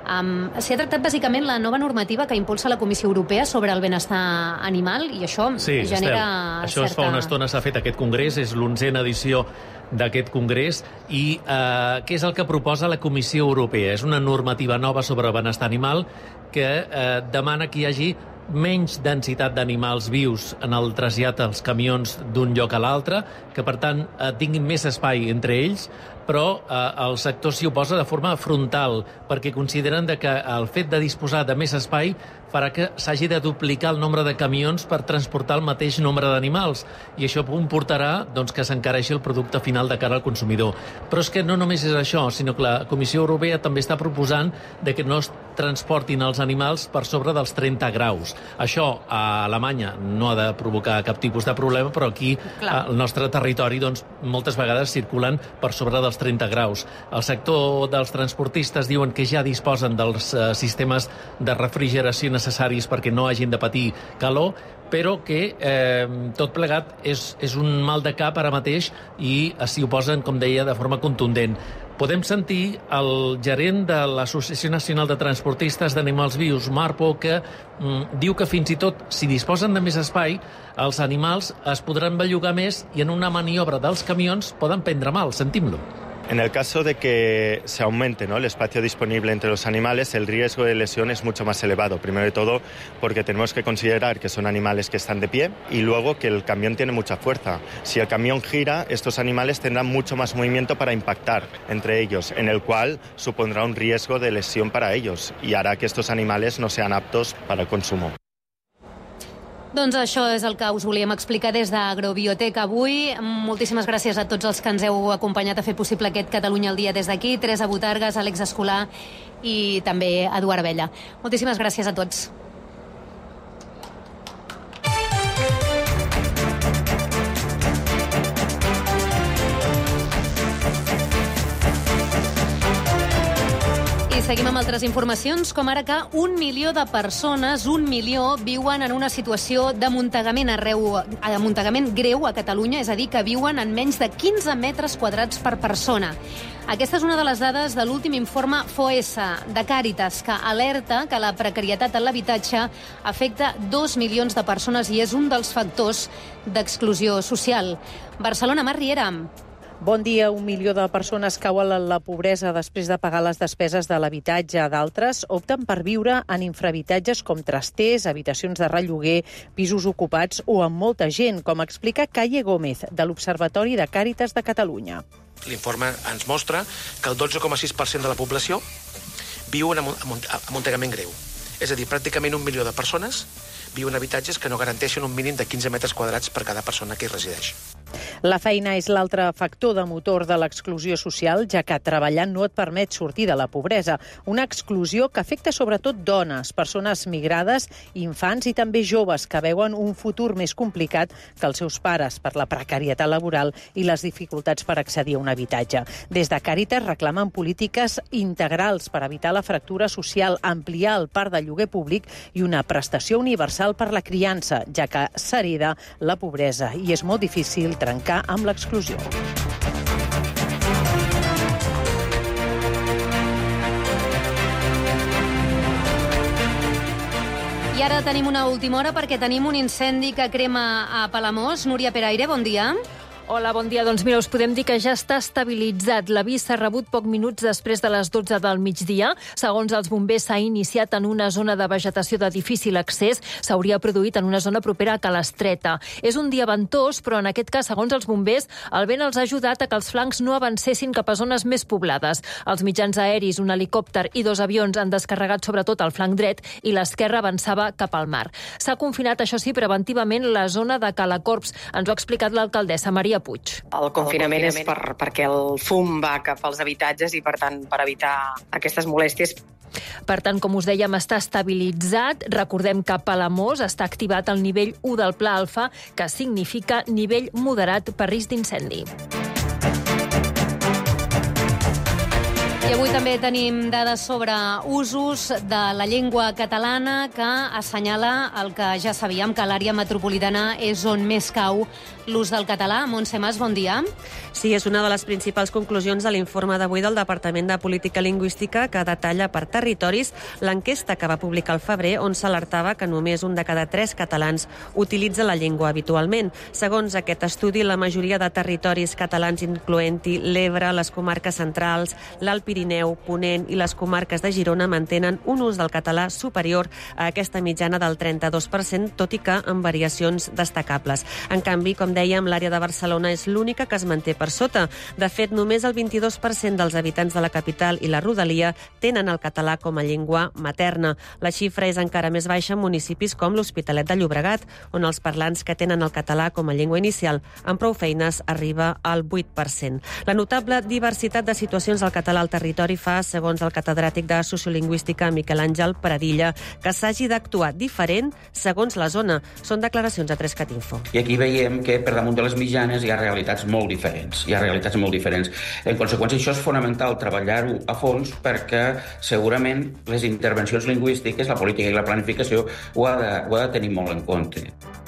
S'hi ha tractat bàsicament la nova normativa que impulsa la Comissió Europea sobre el benestar animal i això genera Això fa una estona s'ha fet aquest congrés, és l'11a edició d'aquest congrés i què és el que proposa la Comissió Europea? És una normativa nova sobre benestar animal que demana que hi hagi menys densitat d'animals vius en el trasllat als camions d'un lloc a l'altre, que per tant tinguin més espai entre ells, però el sector s'hi oposa de forma frontal, perquè consideren que el fet de disposar de més espai farà que s'hagi de duplicar el nombre de camions per transportar el mateix nombre d'animals, i això comportarà que s'encareixi el producte final de cara al consumidor. Però és que no només és això, sinó que la Comissió Europea també està proposant que no es transportin els animals per sobre dels 30 graus. Això a Alemanya no ha de provocar cap tipus de problema, però aquí al nostre territori moltes vegades circulen per sobre dels 30 graus. El sector dels transportistes diuen que ja disposen dels sistemes de refrigeració necessaris perquè no hagin de patir calor, però que tot plegat és un mal de cap ara mateix i s'hi oposen, com deia, de forma contundent. Podem sentir el gerent de l'Associació Nacional de Transportistes d'Animals Vius, Marpo, que diu que fins i tot, si disposen de més espai, els animals es podran bellugar més i en una maniobra dels camions poden prendre mal. Sentim-lo. En el caso de que se aumente, ¿no?, el espacio disponible entre los animales, el riesgo de lesión es mucho más elevado. Primero de todo, porque tenemos que considerar que son animales que están de pie y luego que el camión tiene mucha fuerza. Si el camión gira, estos animales tendrán mucho más movimiento para impactar entre ellos, en el cual supondrá un riesgo de lesión para ellos y hará que estos animales no sean aptos para el consumo. Doncs això és el que us volíem explicar des d'Agrobiotec avui. Moltíssimes gràcies a tots els que ens heu acompanyat a fer possible aquest Catalunya al dia des d'aquí. Teresa Botargas, Àlex Escolà i també Eduard Abella. Moltíssimes gràcies a tots. Seguim amb altres informacions, com ara que 1 milió de persones, 1 milió, viuen en una situació d'amuntegament greu a Catalunya, és a dir, que viuen en menys de 15 metres quadrats per persona. Aquesta és una de les dades de l'últim informe FOESA de Càritas, que alerta que la precarietat en l'habitatge afecta 2 milions de persones i és un dels factors d'exclusió social. Barcelona, Mar Riera. Bon dia. 1 milió de persones cauen en la pobresa després de pagar les despeses de l'habitatge. D'altres opten per viure en infrahabitatges com trasters, habitacions de relloguer, pisos ocupats o amb molta gent, com explica Calle Gómez, de l'Observatori de Càritas de Catalunya. L'informe ens mostra que el 12,6% de la població viu en amuntegament greu. És a dir, pràcticament 1 milió de persones viuen en habitatges que no garanteixen un mínim de 15 metres quadrats per cada persona que hi resideix. La feina és l'altre factor de motor de l'exclusió social, ja que treballar no et permet sortir de la pobresa. Una exclusió que afecta sobretot dones, persones migrades, infants i també joves que veuen un futur més complicat que els seus pares per la precarietat laboral i les dificultats per accedir a un habitatge. Des de Càritas reclamen polítiques integrals per evitar la fractura social, ampliar el parc de lloguer públic i una prestació universal per la criança, ja que s'hereda la pobresa i és molt difícil trencar amb l'exclusió. I ara tenim una última hora perquè tenim un incendi que crema a Palamós. Núria Peraire, bon dia. Hola, bon dia. Doncs mira, us podem dir que ja està estabilitzat. L'avís s'ha rebut pocs minuts després de les 12 del migdia. Segons els bombers, s'ha iniciat en una zona de vegetació de difícil accés. S'hauria produït en una zona propera a Calestreta. És un dia ventós, però en aquest cas, segons els bombers, el vent els ha ajudat a que els flancs no avancessin cap a zones més poblades. Els mitjans aeris, un helicòpter i 2 avions han descarregat sobretot el flanc dret i l'esquerra avançava cap al mar. S'ha confinat, això sí, preventivament la zona de Calacorps. Ens ho ha explicat l'alcaldessa Maria Puig. El confinament és perquè el fum va cap als habitatges i, per tant, per evitar aquestes molèsties. Per tant, com us dèiem, està estabilitzat. Recordem que a Palamós està activat el nivell 1 del Pla Alfa, que significa nivell moderat per risc d'incendi. I avui també tenim dades sobre usos de la llengua catalana que assenyala el que ja sabíem, que l'àrea metropolitana és on més cau l'ús del català. Montse Mas, bon dia. Sí, és una de les principals conclusions de l'informe d'avui del Departament de Política Lingüística que detalla per territoris l'enquesta que va publicar al febrer on s'alertava que només un de cada 3 catalans utilitza la llengua habitualment. Segons aquest estudi, la majoria de territoris catalans, incloent-hi l'Ebre, les comarques centrals, l'Alt Pirineu, Ponent i les comarques de Girona, mantenen un ús del català superior a aquesta mitjana del 32%, tot i que amb variacions destacables. En canvi, com dèiem, l'àrea de Barcelona és l'única que es manté per sota. De fet, només el 22% dels habitants de la capital i la rodalia tenen el català com a llengua materna. La xifra és encara més baixa en municipis com l'Hospitalet de Llobregat, on els parlants que tenen el català com a llengua inicial amb prou feines arriba al 8%. La notable diversitat de situacions del català al territori fa, segons el catedràtic de Sociolingüística Miquel Àngel Pradilla, que s'hagi d'actuar diferent segons la zona. Són declaracions a 3CatInfo. I aquí veiem que per damunt de les mitjanes hi ha realitats molt diferents. En conseqüència, això és fonamental treballar-ho a fons perquè segurament les intervencions lingüístiques, la política i la planificació ho ha de tenir molt en compte.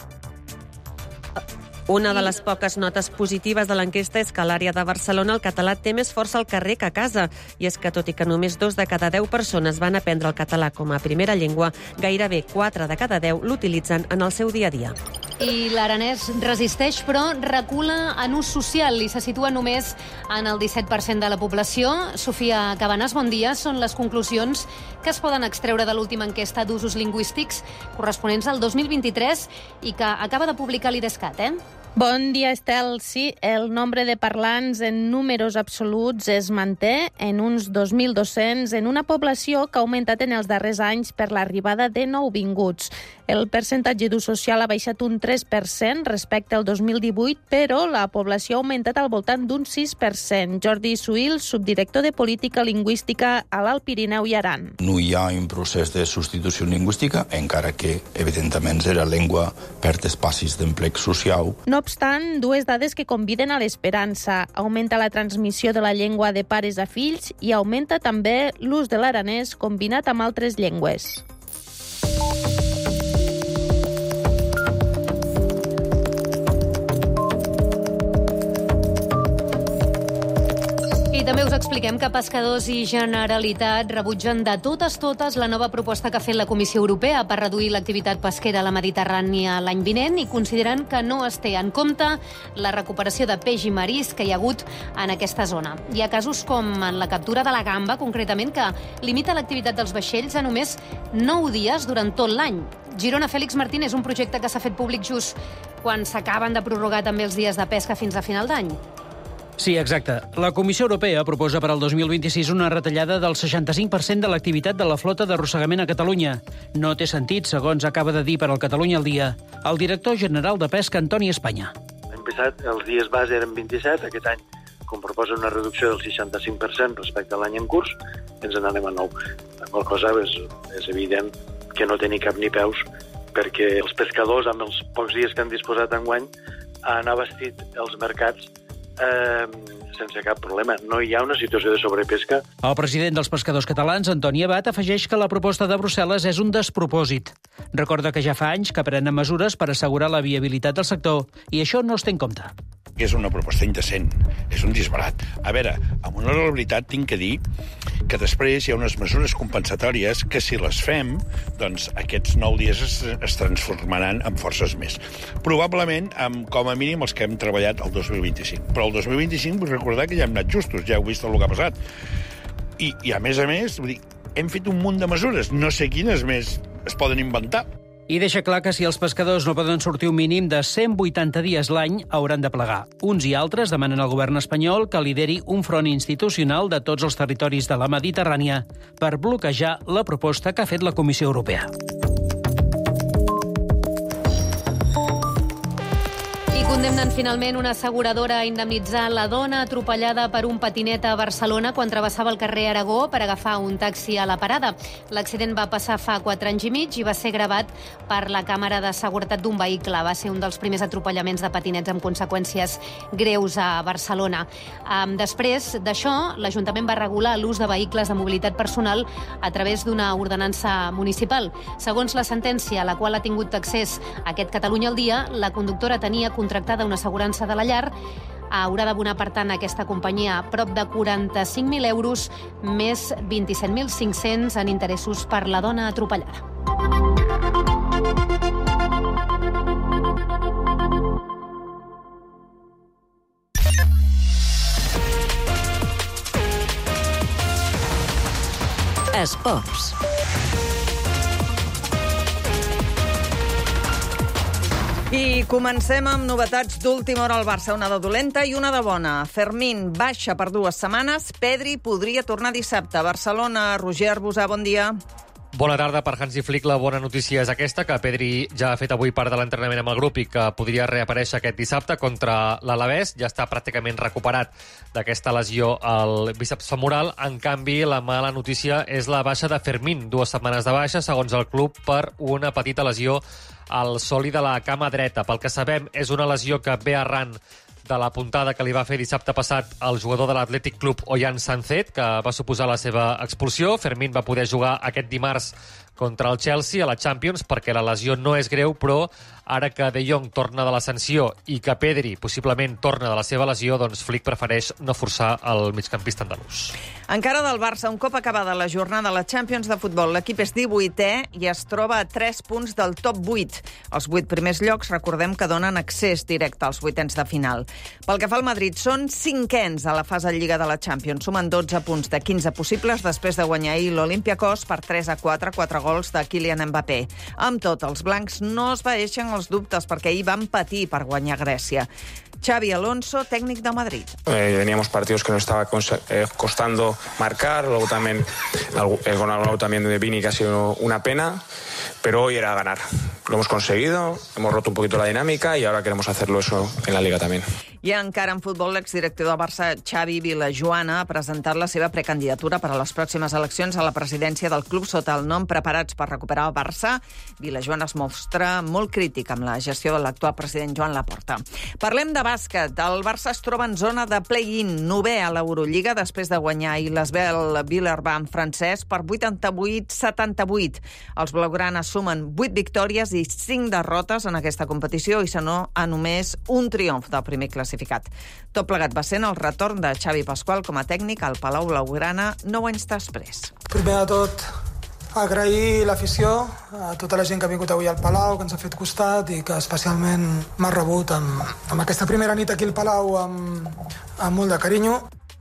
Una de les poques notes positives de l'enquesta és que a l'àrea de Barcelona el català té més força al carrer que a casa. I és que, tot i que només 2 de cada 10 persones van aprendre el català com a primera llengua, gairebé 4 de cada 10 l'utilitzen en el seu dia a dia. I l'aranès resisteix, però recula en ús social i se situa només en el 17% de la població. Sofia Cabanas, bon dia. Són les conclusions que es poden extreure de l'última enquesta d'usos lingüístics corresponents al 2023 i que acaba de publicar l'IDESCAT, Bon dia, Estel. Sí, el nombre de parlants en números absoluts es manté en uns 2.200 en una població que ha augmentat en els darrers anys per l'arribada de nouvinguts. El percentatge d'ús social ha baixat un 3% respecte al 2018, però la població ha augmentat al voltant d'un 6%. Jordi Suil, subdirector de Política Lingüística a l'Alt Pirineu i Aran. No hi ha un procés de substitució lingüística, encara que, evidentment, la llengua perd espacis d'emplec social. No obstant, dues dades que conviden a l'esperança. Augmenta la transmissió de la llengua de pares a fills i augmenta també l'ús de l'aranès combinat amb altres llengües. I també us expliquem que Pescadors i Generalitat rebutgen de totes la nova proposta que ha fet la Comissió Europea per reduir l'activitat pesquera a la Mediterrània l'any vinent i consideren que no es té en compte la recuperació de peix i marisc que hi ha hagut en aquesta zona. Hi ha casos com en la captura de la gamba, concretament, que limita l'activitat dels vaixells a només 9 dies durant tot l'any. Girona, Fèlix Martín, és un projecte que s'ha fet públic just quan s'acaben de prorrogar també els dies de pesca fins a final d'any. Sí, exacte. La Comissió Europea proposa per al 2026 una retallada del 65% de l'activitat de la flota d'arrossegament a Catalunya. No té sentit, segons acaba de dir per al Catalunya al dia el director general de Pesca, Antoni Espanya. L'any passat els dies base eren 27, aquest any, com proposa una reducció del 65% respecte a l'any en curs, ens n'anem a 9. La qual cosa és evident que no té ni cap ni peus, perquè els pescadors, amb els pocs dies que han disposat enguany, han abastit els mercats sense cap problema. No hi ha una situació de sobrepesca. El president dels pescadors catalans, Antoni Abat, afegeix que la proposta de Brussel·les és un despropòsit. Recorda que ja fa anys que prenen mesures per assegurar la viabilitat del sector i això no es té en compte. És una proposta indecent, és un disbarat. A veure, amb honor a la veritat tinc que dir que després hi ha unes mesures compensatòries que si les fem, doncs aquests 9 dies es transformaran en forces més. Probablement amb com a mínim els que hem treballat el 2025. Però el 2025 vull recordar que ja hem anat justos, ja heu vist el que ha passat. I a més, vull dir, hem fet un munt de mesures, no sé quines més es poden inventar. I deixa clar que si els pescadors no poden sortir un mínim de 180 dies l'any, hauran de plegar. Uns i altres demanen al govern espanyol que lideri un front institucional de tots els territoris de la Mediterrània per bloquejar la proposta que ha fet la Comissió Europea. I I condemnen finalment una asseguradora a indemnitzar la dona atropellada per un patinet a Barcelona quan travessava el carrer Aragó per agafar un taxi a la parada. L'accident va passar fa 4 anys i mig i va ser gravat per la càmera de seguretat d'un vehicle. Va ser un dels primers atropellaments de patinets amb conseqüències greus a Barcelona. Després d'això, l'Ajuntament va regular l'ús de vehicles de mobilitat personal a través d'una ordenança municipal. Segons la sentència a la qual ha tingut accés aquest Catalunya al dia, la conductora tenia contractada una assegurança de la llar, haurà d'abonar, per tant, aquesta companyia prop de 45.000 euros més 27.500 en interessos per la dona atropellada. Esports. I comencem amb novetats d'última hora al Barça, una de dolenta i una de bona. Fermín baixa per 2 setmanes, Pedri podria tornar dissabte a Barcelona. Roger Arbusà, bon dia. Bona tarda. Per Hansi Flick la bona notícia és aquesta, que Pedri ja ha fet avui part de l'entrenament amb el grup i que podria reaparèixer aquest dissabte contra l'Alavés. Ja està pràcticament recuperat d'aquesta lesió al bíceps femoral. En canvi, la mala notícia és la baixa de Fermín. 2 setmanes de baixa, segons el club, per una petita lesió al soli de la cama dreta. Pel que sabem, és una lesió que ve arran de la puntada que li va fer dissabte passat al jugador de l'Atlètic Club Ollán Sánchez, que va suposar la seva expulsió. Fermín va poder jugar aquest dimarts contra el Chelsea a la Champions perquè la lesió no és greu, però ara que De Jong torna de la sanció i que Pedri possiblement torna de la seva lesió, doncs Flick prefereix no forçar el migcampista andalús. Encara del Barça, un cop acabada la jornada de la Champions de futbol, l'equip és 18è i es troba a 3 punts del top 8. Els 8 primers llocs, recordem que donen accés directe als 8ens de final. Pel que fa al Madrid, són 5ens a la fase Lliga de la Champions. Sumen 12 punts de 15 possibles després de guanyar ahir l'Olympiacos per 3-4, 4 gols de Kylian Mbappé. Amb tot, els blancs no es vaeixen els dubtes perquè ahir van patir per guanyar Grècia. Xavi Alonso, técnico de Madrid. Teníamos partidos que nos estaba costando marcar, luego también el gol anulado también de Vini, que ha sido una pena, pero hoy era ganar. Lo hemos conseguido, hemos roto un poquito la dinámica y ahora queremos hacerlo eso en la Liga también. I encara en futbol, l'exdirector del Barça, Xavi Vilajoana, ha presentat la seva precandidatura per a les pròximes eleccions a la presidència del club sota el nom Preparats per recuperar el Barça. Vilajoana es mostra molt crític amb la gestió de l'actual president Joan Laporta. Parlem de bàsquet. El Barça es troba en zona de play-in, 9è a l'Eurolliga, després de guanyar i l'Esbel Villerban francès per 88-78. Els blaugranes sumen 8 victòries i 5 derrotes en aquesta competició i se no a només un triomf del primer classificat. Tot plegat va ser el retorn de Xavi Pasqual com a tècnic al Palau Blaugrana 9 anys després. Primer de tot, agrair l'afició a tota la gent que ha vingut avui al Palau, que ens ha fet costat i que especialment m'ha rebut amb aquesta primera nit aquí al Palau amb molt de carinyo.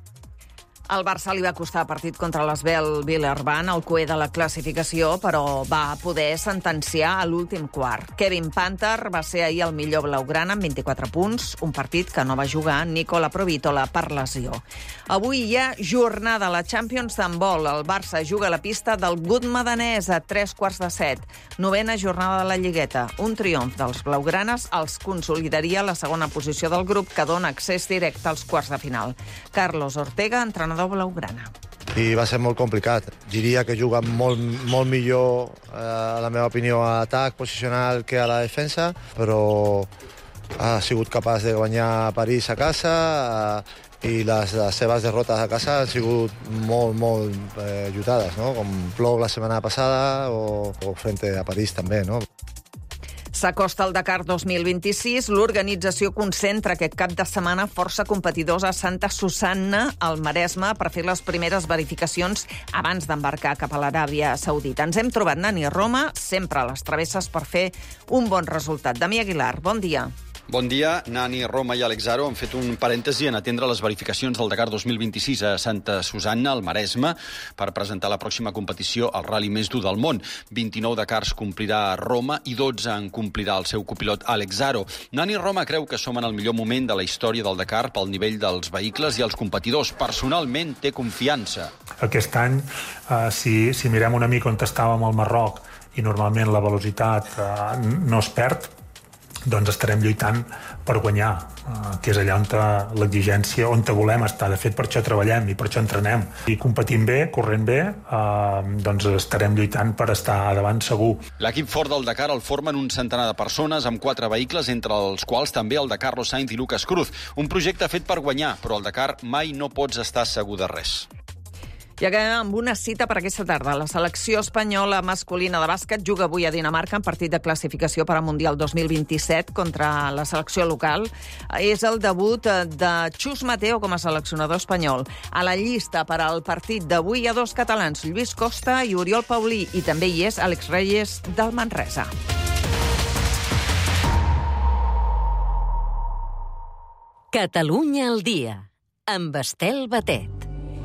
Al Barça li va costar partit contra l'Esbel Villerban, el cué de la classificació, però va poder sentenciar a l'últim quart. Kevin Panther va ser ahir el millor blaugrana amb 24 punts, un partit que no va jugar Nicola Provítola per lesió. Avui hi ha jornada a la Champions d'handbol. El Barça juga a la pista del Gudmadanès a 6:45. 9ª jornada de la Lligueta. Un triomf dels blaugranes els consolidaria la segona posició del grup, que dona accés directe als quarts de final. Carlos Ortega, entrenador blaugrana. I va ser molt complicat. Diria que juga molt millor, a la meva opinió, a l'atac posicional que a la defensa, però ha sigut capaç de guanyar París a casa i les seves derrotes a casa han sigut molt lluitades, no? Com Ploc la setmana passada o frente a París també, no? S'acosta el Dakar 2026. L'organització concentra aquest cap de setmana força competidors a Santa Susanna, al Maresme, per fer les primeres verificacions abans d'embarcar cap a l'Aràbia Saudita. Ens hem trobat Nani a Roma, sempre a les travesses per fer un bon resultat. Dami Aguilar, bon dia. Bon dia. Nani, Roma i Alexaro han fet un parèntesi en atendre les verificacions del Dakar 2026 a Santa Susanna, al Maresme, per presentar la pròxima competició al ral·li més dur del món. 29 Dakars complirà a Roma i 12 en complirà el seu copilot Alexaro. Nani Roma creu que som en el millor moment de la història del Dakar pel nivell dels vehicles i els competidors. Personalment té confiança. Aquest any, si mirem una mica on estàvem al Marroc i normalment la velocitat no es perd, doncs estarem lluitant per guanyar, que és allà on l'exigència, on volem estar. De fet, per això treballem i per això entrenem. I competint bé, corrent bé, doncs estarem lluitant per estar davant segur. L'equip fort del Dakar el formen un centenar de persones amb 4 vehicles, entre els quals també el de Carlos Sainz i Lucas Cruz. Un projecte fet per guanyar, però al Dakar mai no pots estar segur de res. I acabem amb una cita per aquesta tarda. La selecció espanyola masculina de bàsquet juga avui a Dinamarca en partit de classificació per al Mundial 2027 contra la selecció local. És el debut de Chus Mateo com a seleccionador espanyol. A la llista per al partit d'avui hi ha 2 catalans, Lluís Costa i Oriol Paulí, i també hi és Àlex Reyes del Manresa. Catalunya al dia, amb Estel Batet.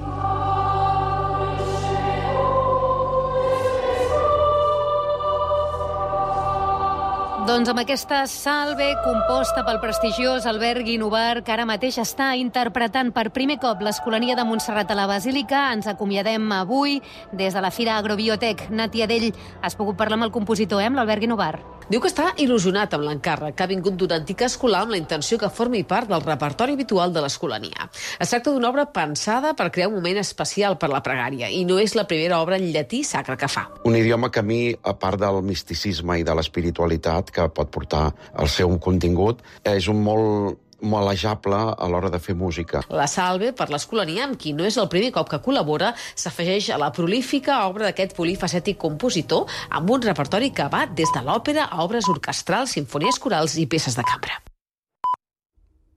Doncs amb aquesta salve composta pel prestigiós Albert Guinovart, que ara mateix està interpretant per primer cop l'Escolania de Montserrat a la Basílica, ens acomiadem avui des de la Fira Agrobiotec. Nàtia Dell, has pogut parlar amb el compositor, amb l'Albert Guinovart? Diu que està il·lusionat amb l'encàrrec, que ha vingut d'una antica escolar amb la intenció que formi part del repertori habitual de l'Escolania. Es tracta d'una obra pensada per crear un moment especial per la pregària i no és la primera obra en llatí sacre que fa. Un idioma que a mi, a part del misticisme i de l'espiritualitat que pot portar el seu contingut, és un molt malejable a l'hora de fer música. La Salve, per l'Escolania, amb qui no és el primer cop que col·labora, s'afegeix a la prolífica obra d'aquest polifacètic compositor amb un repertori que va des de l'òpera a obres orquestrals, simfonies corals i peces de cambra.